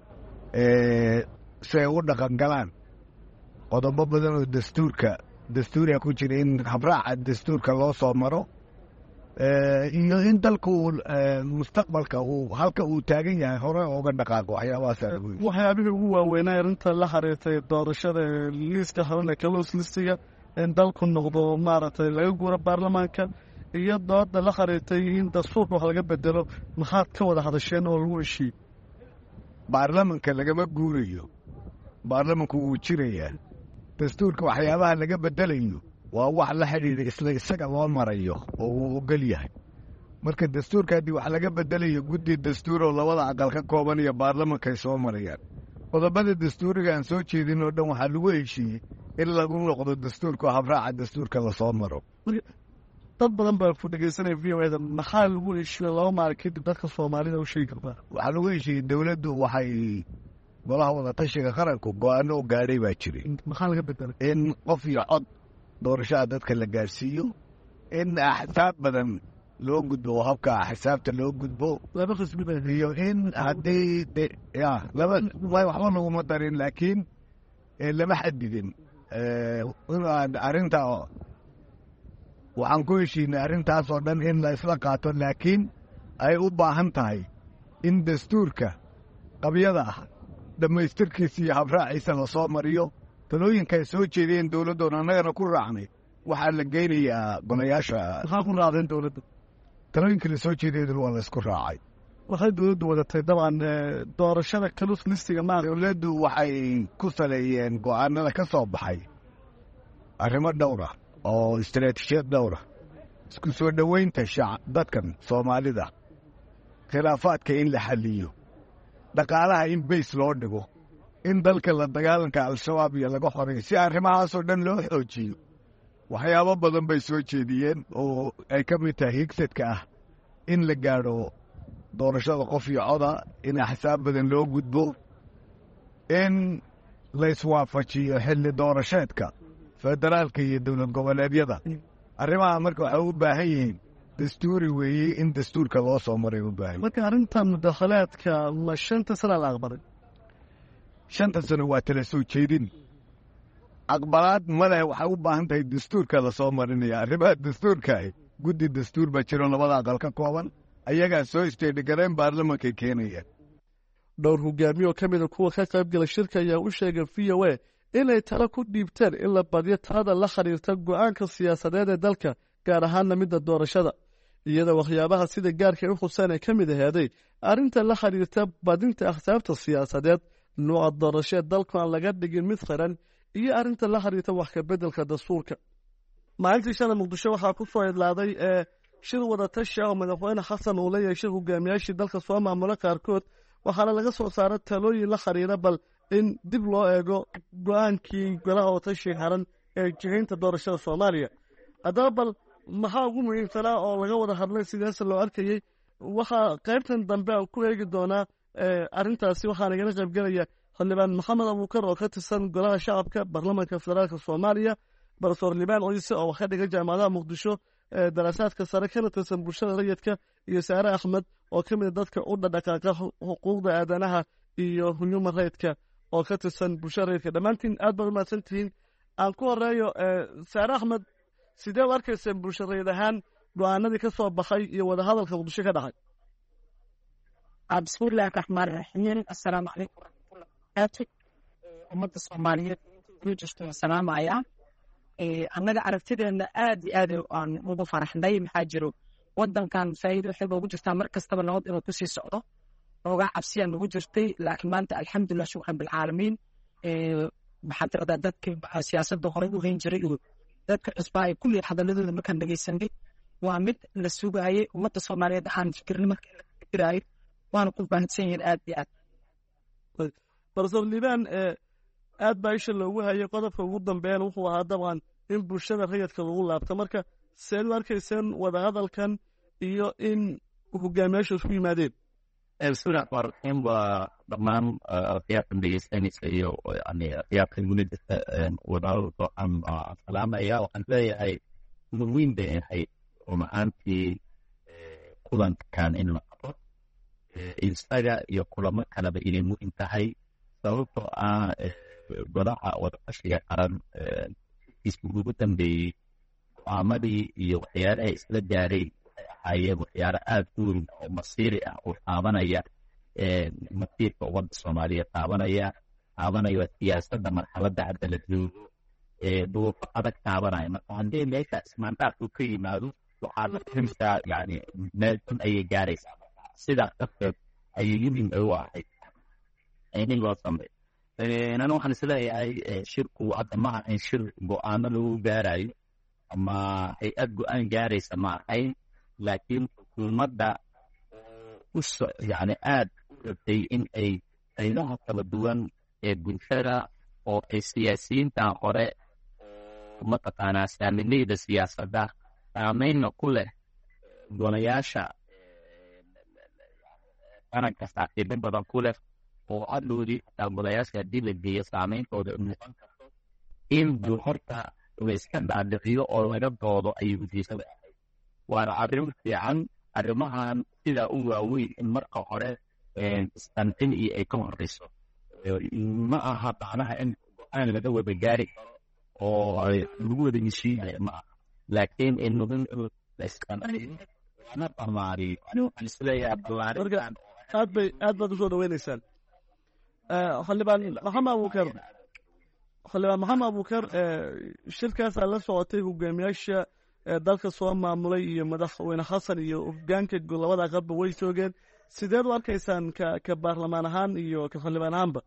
si ay u dhaqan galaan qodobo badan oo dastuurka dastuuriga ku jira in habraaca dastuurka loo soo maro iyo in dalku mustaqbalka uu halka uu taagan yahay hore ooga dhaqaaqo waxyaabahaas waxyaabihii ugu waaweynaa arrinta la xiriirtay doorashada liiska haran ee close listiga in dalku noqdo maaragtay laga guuro baarlamaanka iyo dooda la xiriirtay in dastuurka wax laga bedelo maxaad ka wada hadasheen oo lagu heshiiyo baarlamanka lagama guurayo baarlamanku wuu jirayaa dastuurka waxyaabaha laga bedelayo waa wax la xidhiidha isla isaga loo marayo oo uu ogol yahay marka dastuurka haddii wax laga bedelayo guddi dastuuroo labada aqal ka kooban iyo baarlamankay soo marayaan qodobada dastuuriga aan soo jeedin oo dhan waxaa lagu heshiiyey in lagu noqdo dastuurka oo habraaca dastuurka lasoo maro dad badan baa ku dhegeysanaya v o eda maxaa lagu heshiiye laba maalin kadib dadka soomaalida u sheegi kartaa waxaa lagu heshiiyey dowladdu waxay golaha wadatashiga qaranku go-aano u gaadhay baa jiray maxaa laga bedelay in qof iyo cod doorashada dadka la gaarsiiyo in axsaab badan loo gudbo habka xisaabta loo gudbo laba qismi iyo in haddii ya laba waxba laguma darin laakiin lama xadidin arrinta waxaan ku heshiinay arrintaas oo dhan in la isla qaato laakiin ay u baahan tahay in dastuurka qabyada ah dhammaystirkiisa iyo habraaciisa lasoo mariyo talooyinka ay soo jeediyeen dowladdoon annagana ku raacnay waxaa la geynayaa golayaasha maxaa ku raacdeen dowladda talooyinkii lasoo jeediyeen waa la isku raacay waxay dowladdu wadatay dabcan doorashada kalus listiga maa dowladdu waxay ku saleeyeen go'aanada ka soo baxay arrimo dhowra oo istaraatiijiyad dhowra isku soo dhoweynta shacab dadkan soomaalida khilaafaadka in la xalliyo dhaqaalaha in bays loo dhigo in dalka la dagaalanka al-shabaab iyo laga xoreeyo si arrimahaasoo dhan loo xoojiyo waxyaabo badan bay soo jeediyeen oo ay ka mid tahay higsadka ah in la gaadho doorashada qof iyo coda in axsaab badan loo gudbo in la iswaafajiyo xilli doorasheedka federaalka iyo dowlad goboleedyada arrimaha marka waxay u baahan yihiin dastuuri weeye in dastuurka loo soo maray u baahan marka arrinta mudakhalaadka ma shanta sana la aqbalay shanta sano waa tala soo jeedin aqbalaad ma leh waxay u baahan tahay dastuurka lasoo marinaya arrimaha dastuurkaahi guddi dastuur baa jiro labada aqal ka kooban ayagaa soo isteedhigareen baarlamankay keenayaan dhowr hogaamiye oo ka mida kuwa ka qaybgala shirka ayaa u sheegay v o a inay talo ku dhiibteen in la badyo talada la xiriirta go'aanka siyaasadeed ee dalka gaar ahaanna midda doorashada iyada waxyaabaha sida gaarka u xuseen ay ka mid aheeday arrinta la xiriirta badinta axsaabta siyaasadeed nuuca doorashee dalku aan laga dhigin mid xiran iyo arrinta la xiriirta wax ka beddelka dastuurka maalintii shala muqdisho waxaa ku soo idlaaday ee shir wadatashi ah oo madaxweyne xasan uu la yeeshay hogaamiyaashii dalka soo maamula qaarkood waxaana laga soo saaray talooyin la xiriira bal in dib loo eego go-aankii golaha wadatashiga xiran ee jihaynta doorashada soomaaliya haddaba bal maxaa ugu muhiimsanaa oo laga wada hadlay sidaase loo arkayey waxaa qaybtan dambe ku eegi doonaa arrintaasi waxaa nagala qaybgelaya xildhibaan maxamed abuukar oo ka tirsan golaha shacabka baarlamaanka federaalka soomaaliya barsoor libaan ciise oo wax ka dhiga jaamacadaha muqdisho daraasaadka sare kana tirsan bulshada rayidka iyo saare axmed oo ka mida dadka u dhadhaqaaqa xuquuqda aadanaha iyo human rayidka oo ka tirsan bulshada rayidka dhammaantiin aad baad umahadsan tihiin aan ku horeeyo saare axmed sidee u arkayseen bulsha rayid ahaan go-aanadii ka soo baxay iyo wadahadalka muqdisho ka dhacay bismillahi raxmaan raxiim assalaamu calaykum waraxmatullahi wabarakaatu ummadda soomaaliyeed ku jirto salaamaya annaga aragtideenna aad iyo aad aan ugu faraxnay maxaa jiro wadankan faa'iido waxay ugu jirtaa mar kastaba nabad inuu ku sii socdo oogaa cabsiyaan ugu jirtay laakiin maanta alxamdulillah shukran bilcaalamiin maxaa tiradaa dadkii siyaasadda horey u hayn jiray iyo dadka cusbaa ay kulli hadaladooda markaan dhegaysanay waa mid la sugaayay ummadda soomaaliyeed aan fikirni markii la fikiraayay waana ku baahadsan yihiin aad iyo aad barsoor liibaan aad baa isha loogu hayay qodobka ugu dambeeyana wuxuu ahaa dabcan in bulshada rayidka lagu laabto marka seed u arkayseen wadahadalkan iyo in hogaamiyaasha isku yimaadeen bismillahi raxmaan raxiim waa dhammaan khiyaarkan dhegeysanaysa iyo yani khiyaarkan guna jirta wadahadalka waxaan salaamaya waxaan leeyahay muhiim bay ahayd oo macaantii kulankan in la qabo isaga iyo kulamo kaleba inay muhiim tahay sababtoo ah golaha wadatashiga qaran kiiska ugu dambeeyey go-aamadii iyo waxyaalaha isla gaaray waxay ahaayeen waxyaalo aad u weyn oo masiiri ah oo taabanaya masiirka ummadda soomaaliyeed taabanaya taabanaya siyaasadda marxaladda hadda la joogo duufo adag taabanaya marka haddii meesha ismaandaaf uu ka yimaado waxaa la fahmtaa yani meel xun ayay gaaraysaa sidaas darteed ayay muhiim u ahayd in loo sameeyo anu waxaan isleeyahay shirku hadda ma ahayn shir go-aano lagu gaarayo ama hay-ad go-aan gaaraysa ma ahayn laakiin xukuumadda u yani aad u rabtay in ay qaybaha kala duwan ee bulshada oo ay siyaasiyiintan hore mataqaanaa saaminayda siyaasadda saameynna ku leh golayaasha qaranka saaxiibo badan ku leh oo hadhoodii xitaa golayaasha haddii la geeyo saameyntooda muuqan karto in horta la iska dhaadhiciyo oo laga doodo ayay ujeedada ahayd waana arrin fiican arrimahan sidaa u waaweyn in marka hore isqancin iyo ay ka horeyso ma aha macnaha in go-aan laga wada gaari karo oo lagu wada heshiinayo ma aha laakiin in la isqanciyo lana dhamaariyo waxaan isleeyahay ballaarintan aad bay aad baad usoo dhaweynaysaan xildhibaan maxamed abuukar xildhibaan maxamed abuukar shirkaasaa la socotay hogaamiyaasha dalka soo maamulay iyo madaxweyne xasan iyo hogaanka labada aqalba way joogeen sideed u arkaysaan ka ka baarlamaan ahaan iyo ka xildhibaan ahaanba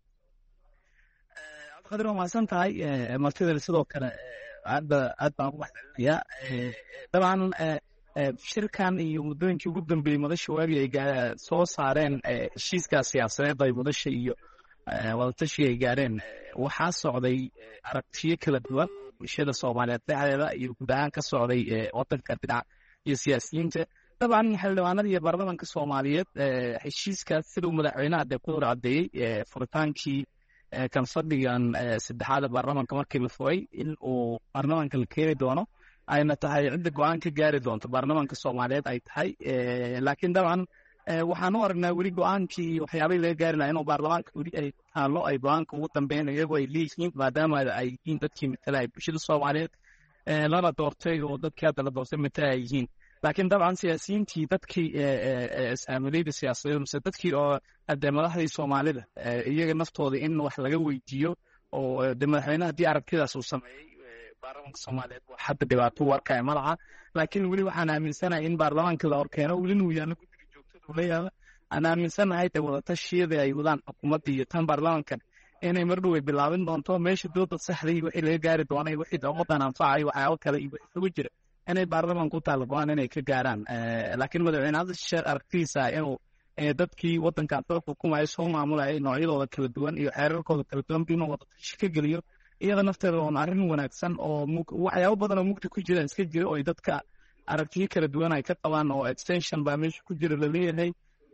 cabdiqaadir waa mahadsan tahay martida sidoo kale aad aad baan ugu mahadcelinayaa dabcan shirkan iyo muddooyinkii ugu dambeeyey madasha waagi ay soo saareen heshiiska siyaasadeed ay madasha iyo wadatashi ay gaareen waxaa socday aragtiyo kala duwan bulshada soomaaliyeed dhexdeeda iyo guud ahaan ka socday wadanka dhinaca iyo siyaasiyiinta dabcan xildhibaanada iyo baarlamaanka soomaaliyeed heshiiskaas siduu madaxweynaha dee ku hor caddeeyey furitaankii kan fadhigan saddexaada baarlamaanka markii la furay in uu baarlamaanka la keeni doono ayna tahay cidda go-aan ka gaari doonto baarlamaanka soomaaliyeed ay tahay laakiin dabcan waxaan u aragnaa weli go-aankii waxyaabahii laga gaari lahaa inuu baarlamaanka weli ay taalo ay go-aanka ugu dambeyn iyagoo ay leeyihiin maadaama ay yihiin dadkii matalaya bulshada soomaaliyeed lana doortay oo dadkii hadda la doortay matalaya yihiin laakiin dabcan siyaasiyiintii dadkii saamilayda siyaasadeed mise dadkii oo hadee madaxdii soomaalida iyaga naftooda in wax laga weydiiyo oo de madaxweynaha haddii aragtidaas uu sameeyey baarlamaanka soomaaliyeed waa hadda dhibaato u arkaya malaha laakiin weli waxaan aaminsanahay in baarlamaanka la horkeeno welina uu yaalo guddiga joogtada uu leeyahay aan aaminsanahay de wadatashyada ay wadaan xukuumadda iyo tan baarlamaankan inay mar dhow ay bilaabin doonto meesha dooda saxda iyo wixii laga gaari doonay wixii ummadan anfacay waxyaabo kale iyo wixii ugu jira inay baarlamaanka u taalla go-aan inay ka gaaraan laakiin madaxweyne hadda sheer aragtidiisa inuu dadkii wadankan soo xukumaya soo maamulayay noocyadooda kala duwan iyo xeerarkooda kala duwan inuu wadatashi ka geliyo iyada nafteeda oon arrin wanaagsan oo waxyaabo badan oo mugdi ku jiraan iska jira oo ay dadka aragtiyo kala duwan ay ka qabaan oo extension baa meesha ku jira laleeyahay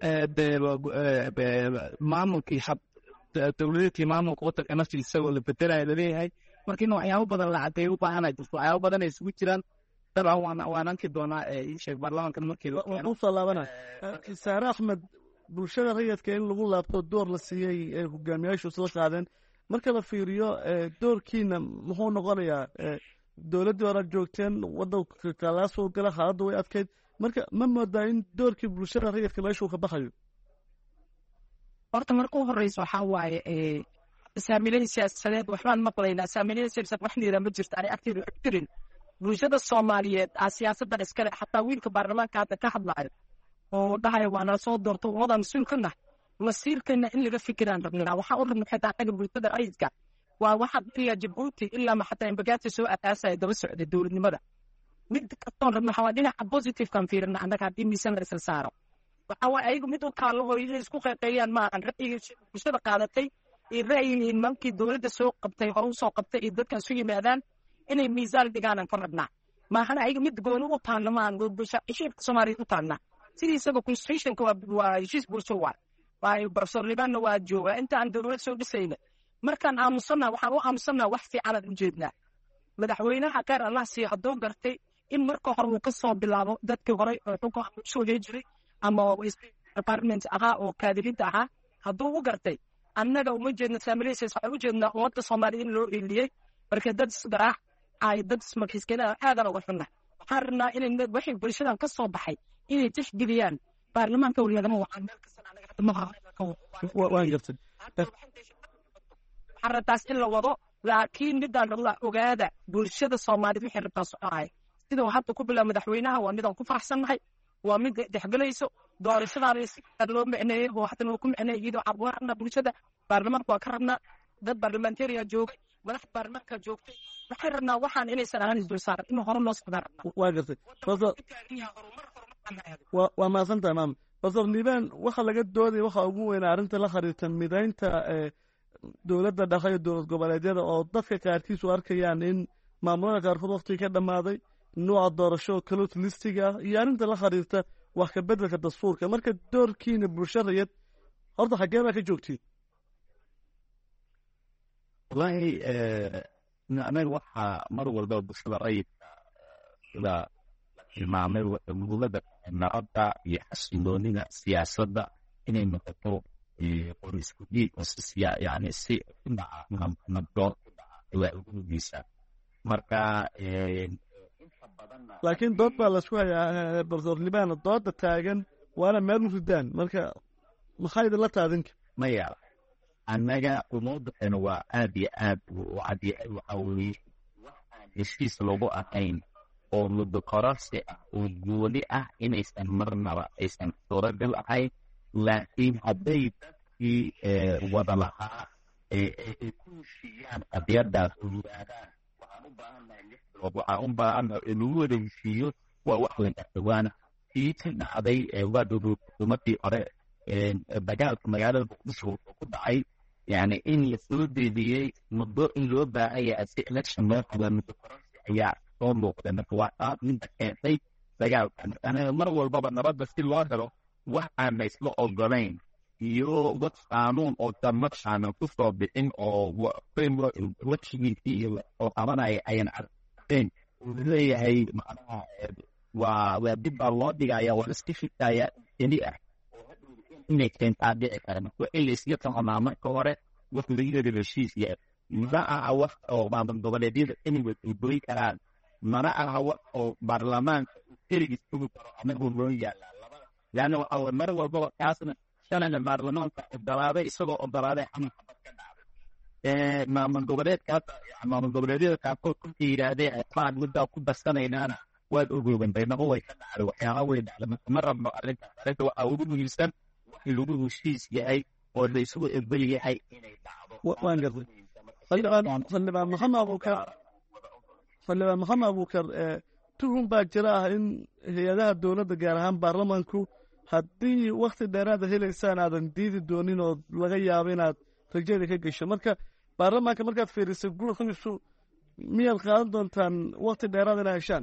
maamulkii hab dowladeedkii maamulka wadanka naftiisa isagoo la bedelaya laleeyahay marka in waxyaabo badan la cadeeyo u baahan ay jirto waxyaabo badan ay isugu jiraan dabcan waan waan anki doonaa sheeg baarlamaankan markii u soo laabanaa saare axmed bulshada rayidka in lagu laabto door la siiyey ee hogaamiyaashu isla qaadeen marka la fiiriyo doorkiina muxuu noqonayaa dowladdii hore joogteen wadanka kalaa soo gala xaaladda way adkayd marka ma moodaa in doorkii bulshada rayidka meeshuu ka baxayo horta marka u horeysa waxaa waaye saamilayda siyaasadeed waxbaan maqlaynaa saamilayda siyaasadeed wax niira ma jirto ani agteeda wax jirin bulshada soomaaliyeed aa siyaasadan iskale xataa wiilka baarlamaanka hadda ka hadlaayo oo dhahaya waa nala soo doorto wadan mas-uul ka nahay masiirkana in laga fikiraan rabnaa waxaa u rabna xitaa anaga bulshada rayidka waa waxaa dhiga jabuuti ilaa ma xataa imbagaati soo asaasaya daba socday dowladnimada mid kastoon rabna waxaa dhinaca positive-kan fiirina annaga haddii miisan la isla saaro waxaa waay ayagu mid u taallo oo inay isku qeeqeeyaan maahan ra'yigii bulshada qaadatay iyo ra'yigii markii dowladda soo qabtay hore usoo qabtay iyo dadkan isu yimaadaan inay miisaan dhigaanan ka rabnaa maahana ayaga mid gooni u taalna maahan heshiiska soomaaliya u taalna sidii isaga constitutionka waa heshiis bulsho waay waayo professor libanna waa jooga inta aan dowlad soo dhisayna markaan aamusannaa waxaan u aamusannaa wax fiicanaan u jeednaa madaxweynaha kheyr allah siiyo hadduu gartay in marka hore uu ka soo bilaabo dadkii horey oo xukunka soo hee jiray ama department ahaa oo kaadiriinta ahaa hadduu u gartay annaga uma jeedna saamilaysaas waxaan u jeednaa ummadda soomaaliya in loo eeliyey marka dad isgaraac ay dad ismarkiiskeenaa aadan uga xunna waxaan rabnaa inay waxay bulshadan ka soo baxay inay tixgeliyaan baarlamaanka weliyaadama waxaan meel waan gartay waxaan rabtaas in la wado laakiin midaan la ogaada bulshada soomaaliyeed waxay rabtaa soconaya sida hadda ku bilaab madaxweynaha waa midaan ku faraxsannahay waa mid dhexgelayso doorashadaana si loo micneeyey oo hadda loo ku micneeyey iyadoo carbuurana bulshada baarlamaanka waa ka rabnaa dad baarlamantariya joogay madax baarlamaanka joogtay waxay rabnaa waxaan inaysan ahaan isdul saaran in hore loo socdaa rabnaa waa gartay waa mahadsantahay maam professor liban waxa laga doodaya waxa ugu weynaa arrinta la xiriirta midaynta dowladda dhexe iyo dowlad goboleedyada oo dadka qaarkiisu arkayaan in maamulada qaarkood waqtigii ka dhammaaday nooca doorasho close listiga iyo arrinta la xiriirta wax ka beddelka dastuurka marka doorkiina bulsharayad horta xaggee baa ka joogtiin wallaahi anaga waxaa mar walba bulshada rayidka sida tilmaamay muhiimada nabadda iyo xasiloonida siyaasadda inay noqoto qor isku dhiig yani si nabdoon ku dhaca waa ugu hugeysaa marka laakiin dood baa laisku hayaa barsoor libaana dooda taagan waana meel u ridaan marka maxaa idinla taadinka maya annaga umoodaxena waa aad iyo aad u cadyahay waxaa weeye wax aan heshiis lagu ahayn oo muddo kororsi ah oo gooni ah inaysan marnaba aysan suuragal ahayn laakiin hadday dadkii wada lahaa ay ku heshiiyaan qadiyadaas oo yidhaahdaan waxaan u baahannahay lix bilood waxaan u baahannahay in lagu wada heshiiyo waa wax la dhexdawaana tiiti dhacday waa xukuumaddii hore dagaalka magaalada muqdisho wuxuu ku dhacay yani in la soo deediyey muddo in loo baahan yahay si election loo qaba muddo kororsi ayaa soo muuqda marka waa taas midda keentay dagaalkan anaga mar walbaba nabadda si loo helo wax aan la isla ogolayn iyo dad qaanuun oo damad aanan ku soo bixin oo wajigiisii iyo oo qabanaya ayan caddayn uu leeyahay macnaha waa waa dib baa loo dhigaya waa iska fikaya keli ah inay keentaa dhici kara marka in la isla taqamaa marka hore wax laga heshiis yahay mana aha wax oo maamul goboleedyada inay goyn karaan mana aha wax oo baarlamaanka keligiis ugu karo anagu loo yaalaa labada laanna waxa mar walbaba kaasna shalana baarlamaanka ogolaaday isagoo ogolaaday xamal xabad ka dhacday maamul goboleedkaas maamul goboleedyada qaarkood kulkii yidhaahdeen qaan muddaa ku darsanaynaana waad ogoobeen baynabo way ka dhacday waxyaaba way dhacday marka ma rabno arrintaas arrinta waxaa ugu muhiimsan lagu heshiis yahay oo la isugu ebbel yahay inay dhacdo waan gartay xildhibaan maxamed abuukar xildhibaan maxamed abuukar tuhun baa jira ah in hay-adaha dowladda gaar ahaan baarlamaanku haddii wakti dheeraada helaysaan aadan diidi doonin oo laga yaabo inaad rajada ka gesho marka baarlamaanka markaad fiirisay guurkiisu miyaad qaadan doontaan wakti dheeraada inaa heshaan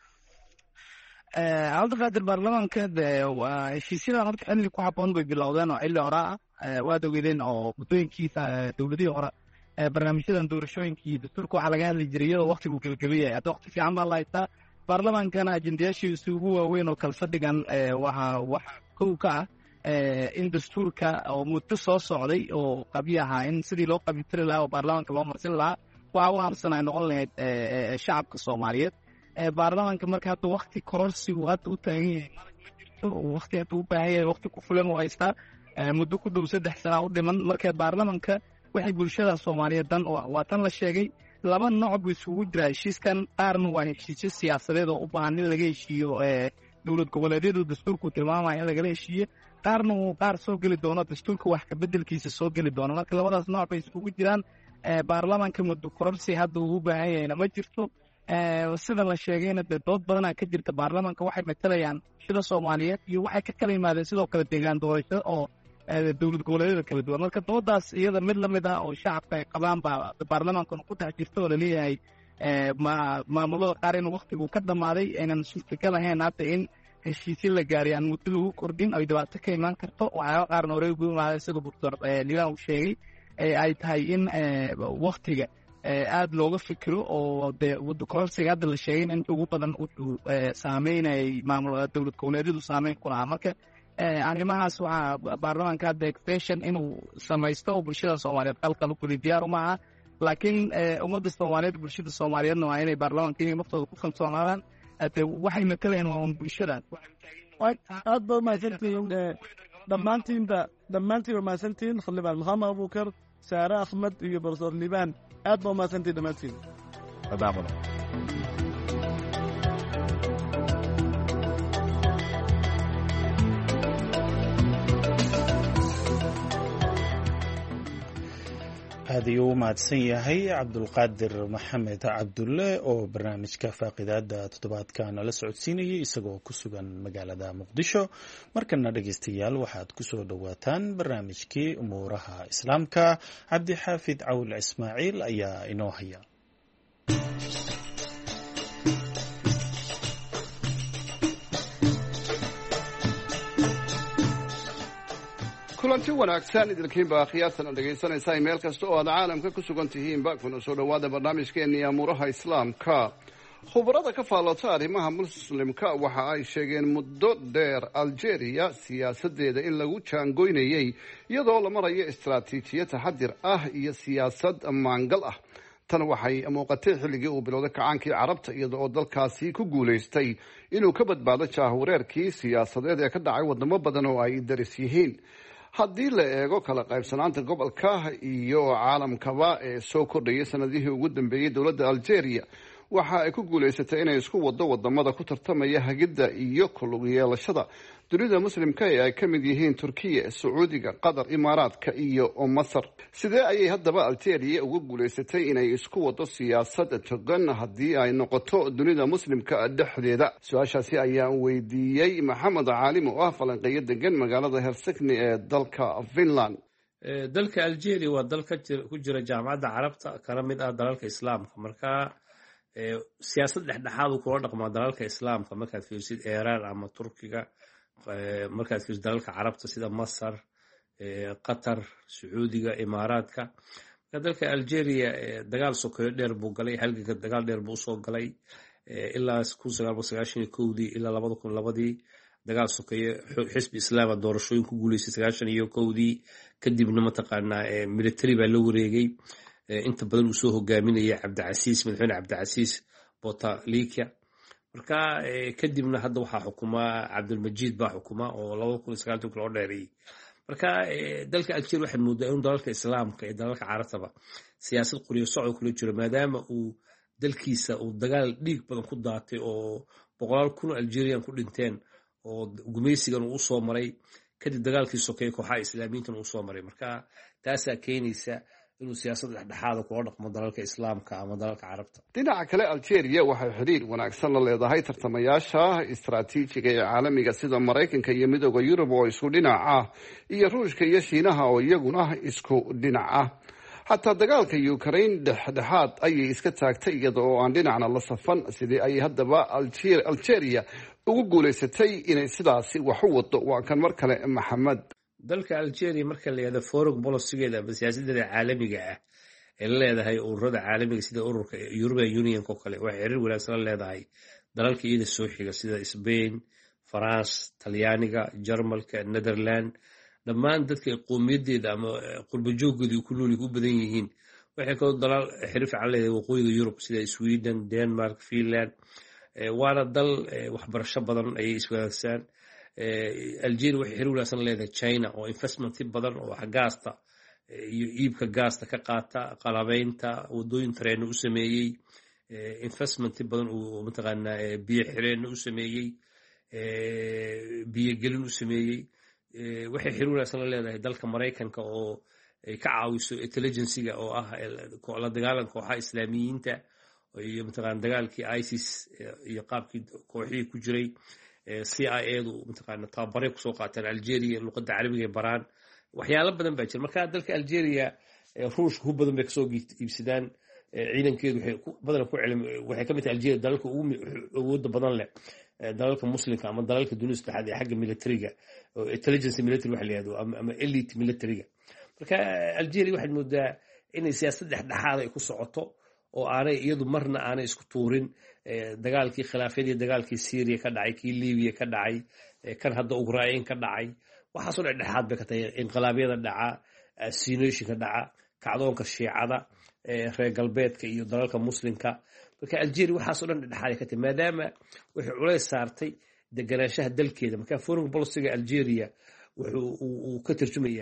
cabdiqaadir baarlamaanka waa heshiisyadan horta xilli ku habboon bay bilowdeen oo xilli hore ah waad ogeedeen oo muddooyinkiisa dowladihii hore barnaamijyadan doorashooyinkii dastuurka waxaa laga hadli jiray iyadoo waktigu gebagabeyahay hadda wakti fiican baa la haystaa baarlamaankana ajendayaashiisu ugu waaweyn oo kala fadhigan waxa waxa kow ka ah in dastuurka oo muddo soo socday oo qabyo ahaa in sidii loo qabitiri lahaa oo baarlamaanka loo marsin lahaa waxa u harsan ay noqon lahayd shacabka soomaaliyeed baarlamaanka marka hadda wakti kororsigu hadda u taagan yahay marag ma jirto wakti hadda u baahan yahay wakti ku fulan u haystaa muddo ku dhow saddex sana u dhiman marka baarlamaanka waxay bulshada soomaaliyeed dan waa tan la sheegay laba nooc buu isugu jiraa heshiiskan qaarna waa heshiisyo siyaasadeed oo u baahan in laga heshiiyo dowlad goboleedyadu dastuurku tilmaamaya in lagala heshiiyo qaarna uu qaar soo geli doono dastuurka wax ka bedelkiisa soo geli doono marka labadaas nooc bay isugu jiraan baarlamaanka muddo kororsi hadda uu u baahan yahayna ma jirto sida la sheegayna dee dood badanaa ka jirta baarlamaanka waxay matalayaan bulshada soomaaliyeed iyo waxay ka kala yimaadeen sidoo kale deegaan doorasho oo dowlad goboleedyada kala duwan marka doodaas iyada mid lamid ah oo shacabka ay qabaan baa baarlamaankana ku dhex jirta oo laleeyahay maamulada qaar in waktigu ka dhammaaday aynan suurtagal ahayn hadda in heshiisyo la gaaray aan muddo lagu kordhin ay dhibaato ka imaan karto waxyaaba qaarna horey ugu imaada sida doctor lilaan uu sheegay ay tahay in waktiga aad looga fikiro oo dee waddo kororsiga hadda la sheegay in inta ugu badan wuxuu saameynayay maamul dowlad goboleedyadu saameyn ku lahaa marka arrimahaas waxaa baarlamaanka hadda extension inuu samaysto oo bulshada soomaaliyeed qalqal u kuli diyaar uma aha laakiin ummadda soomaaliyeed bulshada soomaaliyeedna waa inay baarlamaanka inay naftooda ku kalsoonaadaan de waxay matalayaan waa un bulshada aad baad mahadsantihiin dhammaantiinba dhammaantiin waa mahadsantihiin xildhibaan maxamed abuukar saare axmed iyo barsoor liibaan aad baa umahadsantihiin dhammaantiin aad ayuu u mahadsan yahay cabdulqaadir maxamed cabdulle oo barnaamijka faaqidaada toddobaadka nala socodsiinayay isagoo ku sugan magaalada muqdisho. markana dhegeystayaal waxaad ku soo dhowaataan barnaamijkii umuuraha islaamka. cabdixaafid cawl ismaaciil ayaa inoo haya. kulanti wanaagsan idilkiinba khiyaartan ad dhegaysanaysaa meel kasta oo aad caalamka ku sugan tihiinba kuna soo dhowaada barnaamijkeennii amuuraha islaamka. khubarada ka faallota arrimaha muslimka waxa ay sheegeen muddo dheer algeria siyaasadeeda in lagu jaangoynayay iyadoo la marayo istaraatiijiyad taxadir ah iyo siyaasad maangal ah. tan waxay muuqatay xilligii uu bilowday kacaankii carabta iyada oo dalkaasi ku guulaystay inuu ka badbaado jaahawareerkii siyaasadeed ee ka dhacay wadamo badan oo ay daris yihiin. haddii la eego kala qaybsanaanta gobolka iyo caalamkaba ee soo kordhayay sanadihii ugu dambeeyey, dowladda algeria waxa ay ku guulaysatay inay isku wado wadamada ku tartamaya hagidda iyo kulug yeelashada dunida muslimka ee ay ka mid yihiin turkiya, sacuudiga, qatar, imaaraadka iyo masar. sidee ayay haddaba algeria uga guulaysatay inay isku wado siyaasad togan haddii ay noqoto dunida muslimka dhexdeeda? su-aashaasi ayaan weydiiyey maxamed caalim oo ah falanqeeyo degan magaalada helsinki ee dalka finland. dalka algeria waa dal ku jira jaamacadda carabta kana mid ah dalalka islaamka, marka siyaasad dhexdhexaad uu kula dhaqmaa dalalka islaamka. markaad fiirsid iiraan ama turkiga, markaad fiirsid dalalka carabta sida masar, qatar, sacuudiga, imaaraadka. marka dalka algeria dagaal sokeyo dheer buu galay, halganka dagaal dheer buu usoo galay ilaa kun sagaal boqol sagaashan iyo kowdii ilaa labada kun labadii. dagaal sokeeye xisbi islaama doorashooyin ku guuleystay sagaashan iyo kowdii. kadibna mataqaanaa military baa la wareegay, inta badan uu soo hogaaminaya cabdicasiis, madaxweyne cabdicasiis bouteflika. marka kadibna hadda waxaa xukumaa cabdilmajiid baa xukuma oo labada kun iyo sagaaltanki loo dheereeyey. marka dalka algeria waxaad moodaa inuu dalalka islaamka iyo dalalka carabtaba siyaasad qoriyo socod kula jiro, maadaama uu dalkiisa uu dagaal dhiig badan ku daatay oo boqolaal kun oo algerian ku dhinteen oo gumaysigan uu usoo maray, kadib dagaalkii sokeeye kooxaha islaamiyiintan uu soo maray. marka taasaa keenaysa inuu siyaasad dhexdhexaada kula dhaqmo dalalka islaamka ama dalalka carabta. dhinaca kale algeria waxay xiriir wanaagsan la leedahay tartamayaasha istaraatiijiga ee caalamiga sida maraykanka iyo midooda yurub oo isku dhinac ah, iyo ruushka iyo shiinaha oo iyaguna isku dhinac ah. xataa dagaalka ukraine dhexdhexaad ayay iska taagtay iyada oo aan dhinacna la safan. sidii ayay haddaba algeria ugu guulaysatay inay sidaasi wax u wado? waa kan mar kale maxamed. dalka algeria marka la yihahdo foreign policygeeda ama siyaasadeeda caalamiga ah ee la leedahay ururada caalamiga sida ururka European Union oo kale, waxay xiriir wanaagsan la leedahay dalalka iyada soo xiga sida Spain, France, Talyaaniga, Jarmalka, Netherland. dhammaan dadka qowmiyadeeda ama qurbo joogooda ku nool u badan yihiin. waxay kaloo dalal xiriir fiican leedahay waqooyiga Yurub sida Sweden, Denmark, Finland. waana dal waxbarasho badan ayay iswadaagsan. algeria waxay xiriir wanaagsan leedahay China oo investment badan oo gaasta iyo iibka gaasta ka qaata, qalabaynta, wadooyin tareen u sameeyey, investment badan oo mataqaanaa biyo xireen u sameeyey, biyo gelin u sameeyey. waxay xiriir wanaagsan leedahay dalka Mareykanka oo ay ka caawiso intelligence-ga oo ah la dagaalanka kooxaha islaamiyiinta iyo mataqaanaa dagaalkii ISIS iyo qaabkii kooxihii ku jiray. C I A du mataqaanaa tababaray kusoo qaateen algeria, luqadda carabiga ay baraan. waxyaalo badan baa jira. marka dalka algeria ruushka hub badan bay kasoo iibsadaan, ciidankeedu badan waxay ka mid tahay algeria dalalka ugu awooda badan leh dalalka muslimka ama dalalka dunida saddexaad ee xagga militariga, intelligence military waxa la yihahdo ama elite militariga. marka algeria waxaad moodaa inay siyaasad dhexdhexaad ay ku socoto oo aanay iyadu marna aanay isku tuurin dagaalkii khilaafyadii, dagaalkii Syria ka dhacay, kii Libya ka dhacay, kan hadda Ukraine ka dhacay. waxaasoo dhexdhexaad bay ka tahay inqilaabyada dhaca, sinooyinka dhaca, kacdoonka shiicada, reer galbeedka iyo dalalka muslimka. marka algeria waxaasoo dhan dhexdhexaad ay ka tahay maadaama waxay culays saartay deganaanshaha dalkeeda. marka foreign policyga algeria wuxuu uu ka tarjumayaa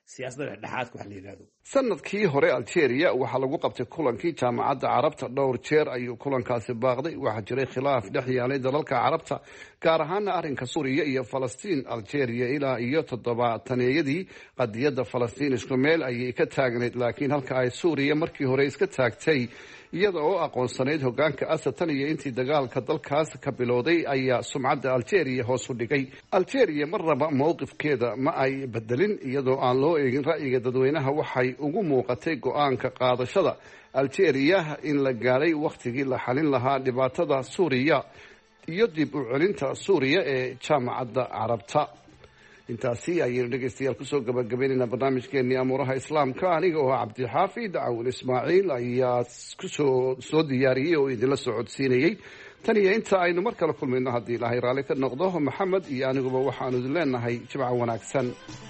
siyaasadda dhexdhexaadka wax la yidhahdo. sanadkii hore algeria waxaa lagu qabtay kulankii jaamacadda carabta. dhowr jeer ayuu kulankaasi baaqday. waxaa jiray khilaaf dhex yaalay dalalka carabta, gaar ahaana arrinka suuriya iyo falastiin. algeria ilaa iyo toddobaataneeyadii qadiyadda falastiin isku meel ayay ka taagnayd, laakiin halka ay suuriya markii hore iska taagtay iyada oo aqoonsanayd hogaanka asad tan iyo intii dagaalka dalkaas ka bilowday ayaa sumcadda algeria hoos u dhigay. algeria marnaba mowqifkeeda ma ay bedelin, iyadoo aan loo eegin ra'yiga dadweynaha. waxay ugu muuqatay go-aanka qaadashada algeria in la gaadhay wakhtigii la xalin lahaa dhibaatada suuriya iyo dib u celinta suuriya ee jaamacadda carabta. intaasi ayaynu dhegaystayaal kusoo gabagabaynaynaa barnaamijkeenii amuuraha islaamka. aniga oo cabdixaafid cawin ismaaciil ayaa kusoo soo diyaariyey oo idinla soo codsiinayey. tan iyo inta aynu mar kale kulmayno haddii ilaahay raalli ka noqdo, maxamed iyo aniguba waxaanu idin leenahay jimco wanaagsan.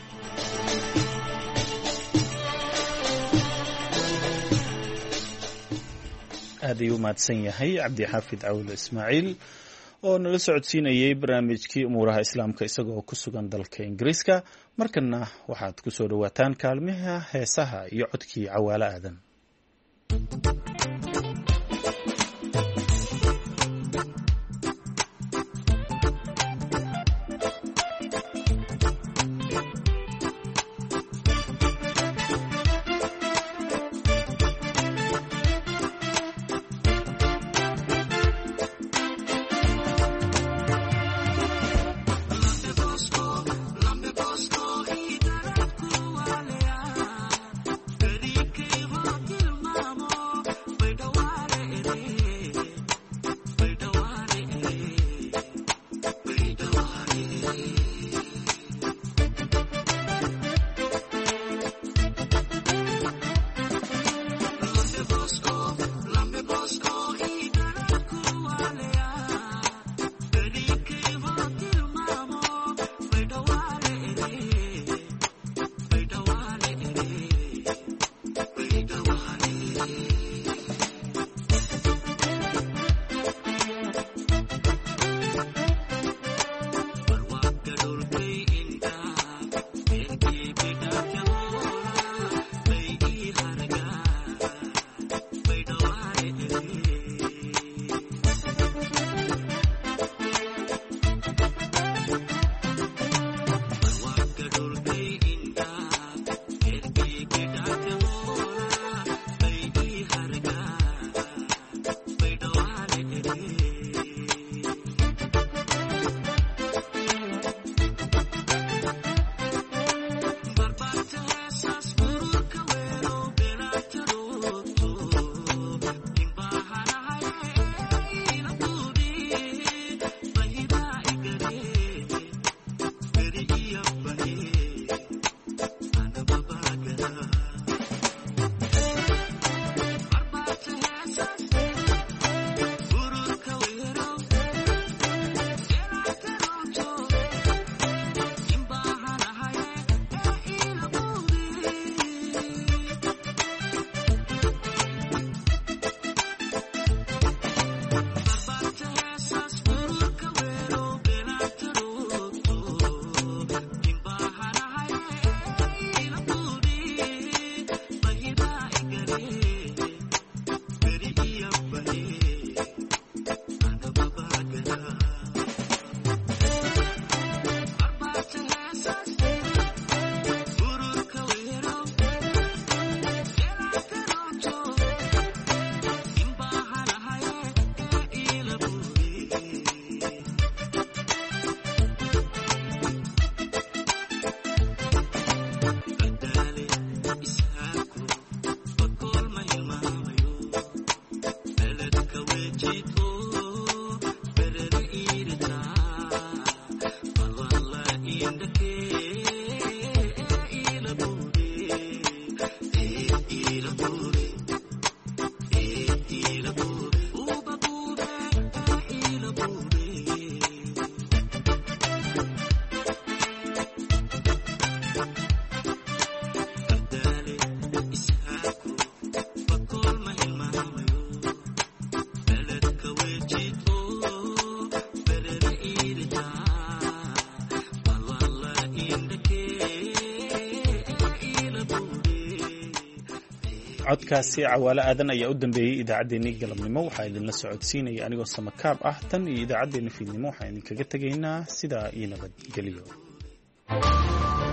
aad ayuu umahadsan yahay cabdixaafid cawil ismaaciil oo nala socodsiinayay barnaamijkii umuuraha islaamka isagoo ku sugan dalka ingiriiska. markana waxaad ku soo dhowaataan kaalmaha heesaha iyo codkii cawaalo aadan. codkaasi cawaale aadan ayaa u dambeeyey idaacaddeenii galabnimo waxaa idinla socodsiinaya anigoo samakaab ah tan iyo idaacaddeenna fiidnimo waxaan idinkaga tegaynaa sidaa iyo nabadgelyo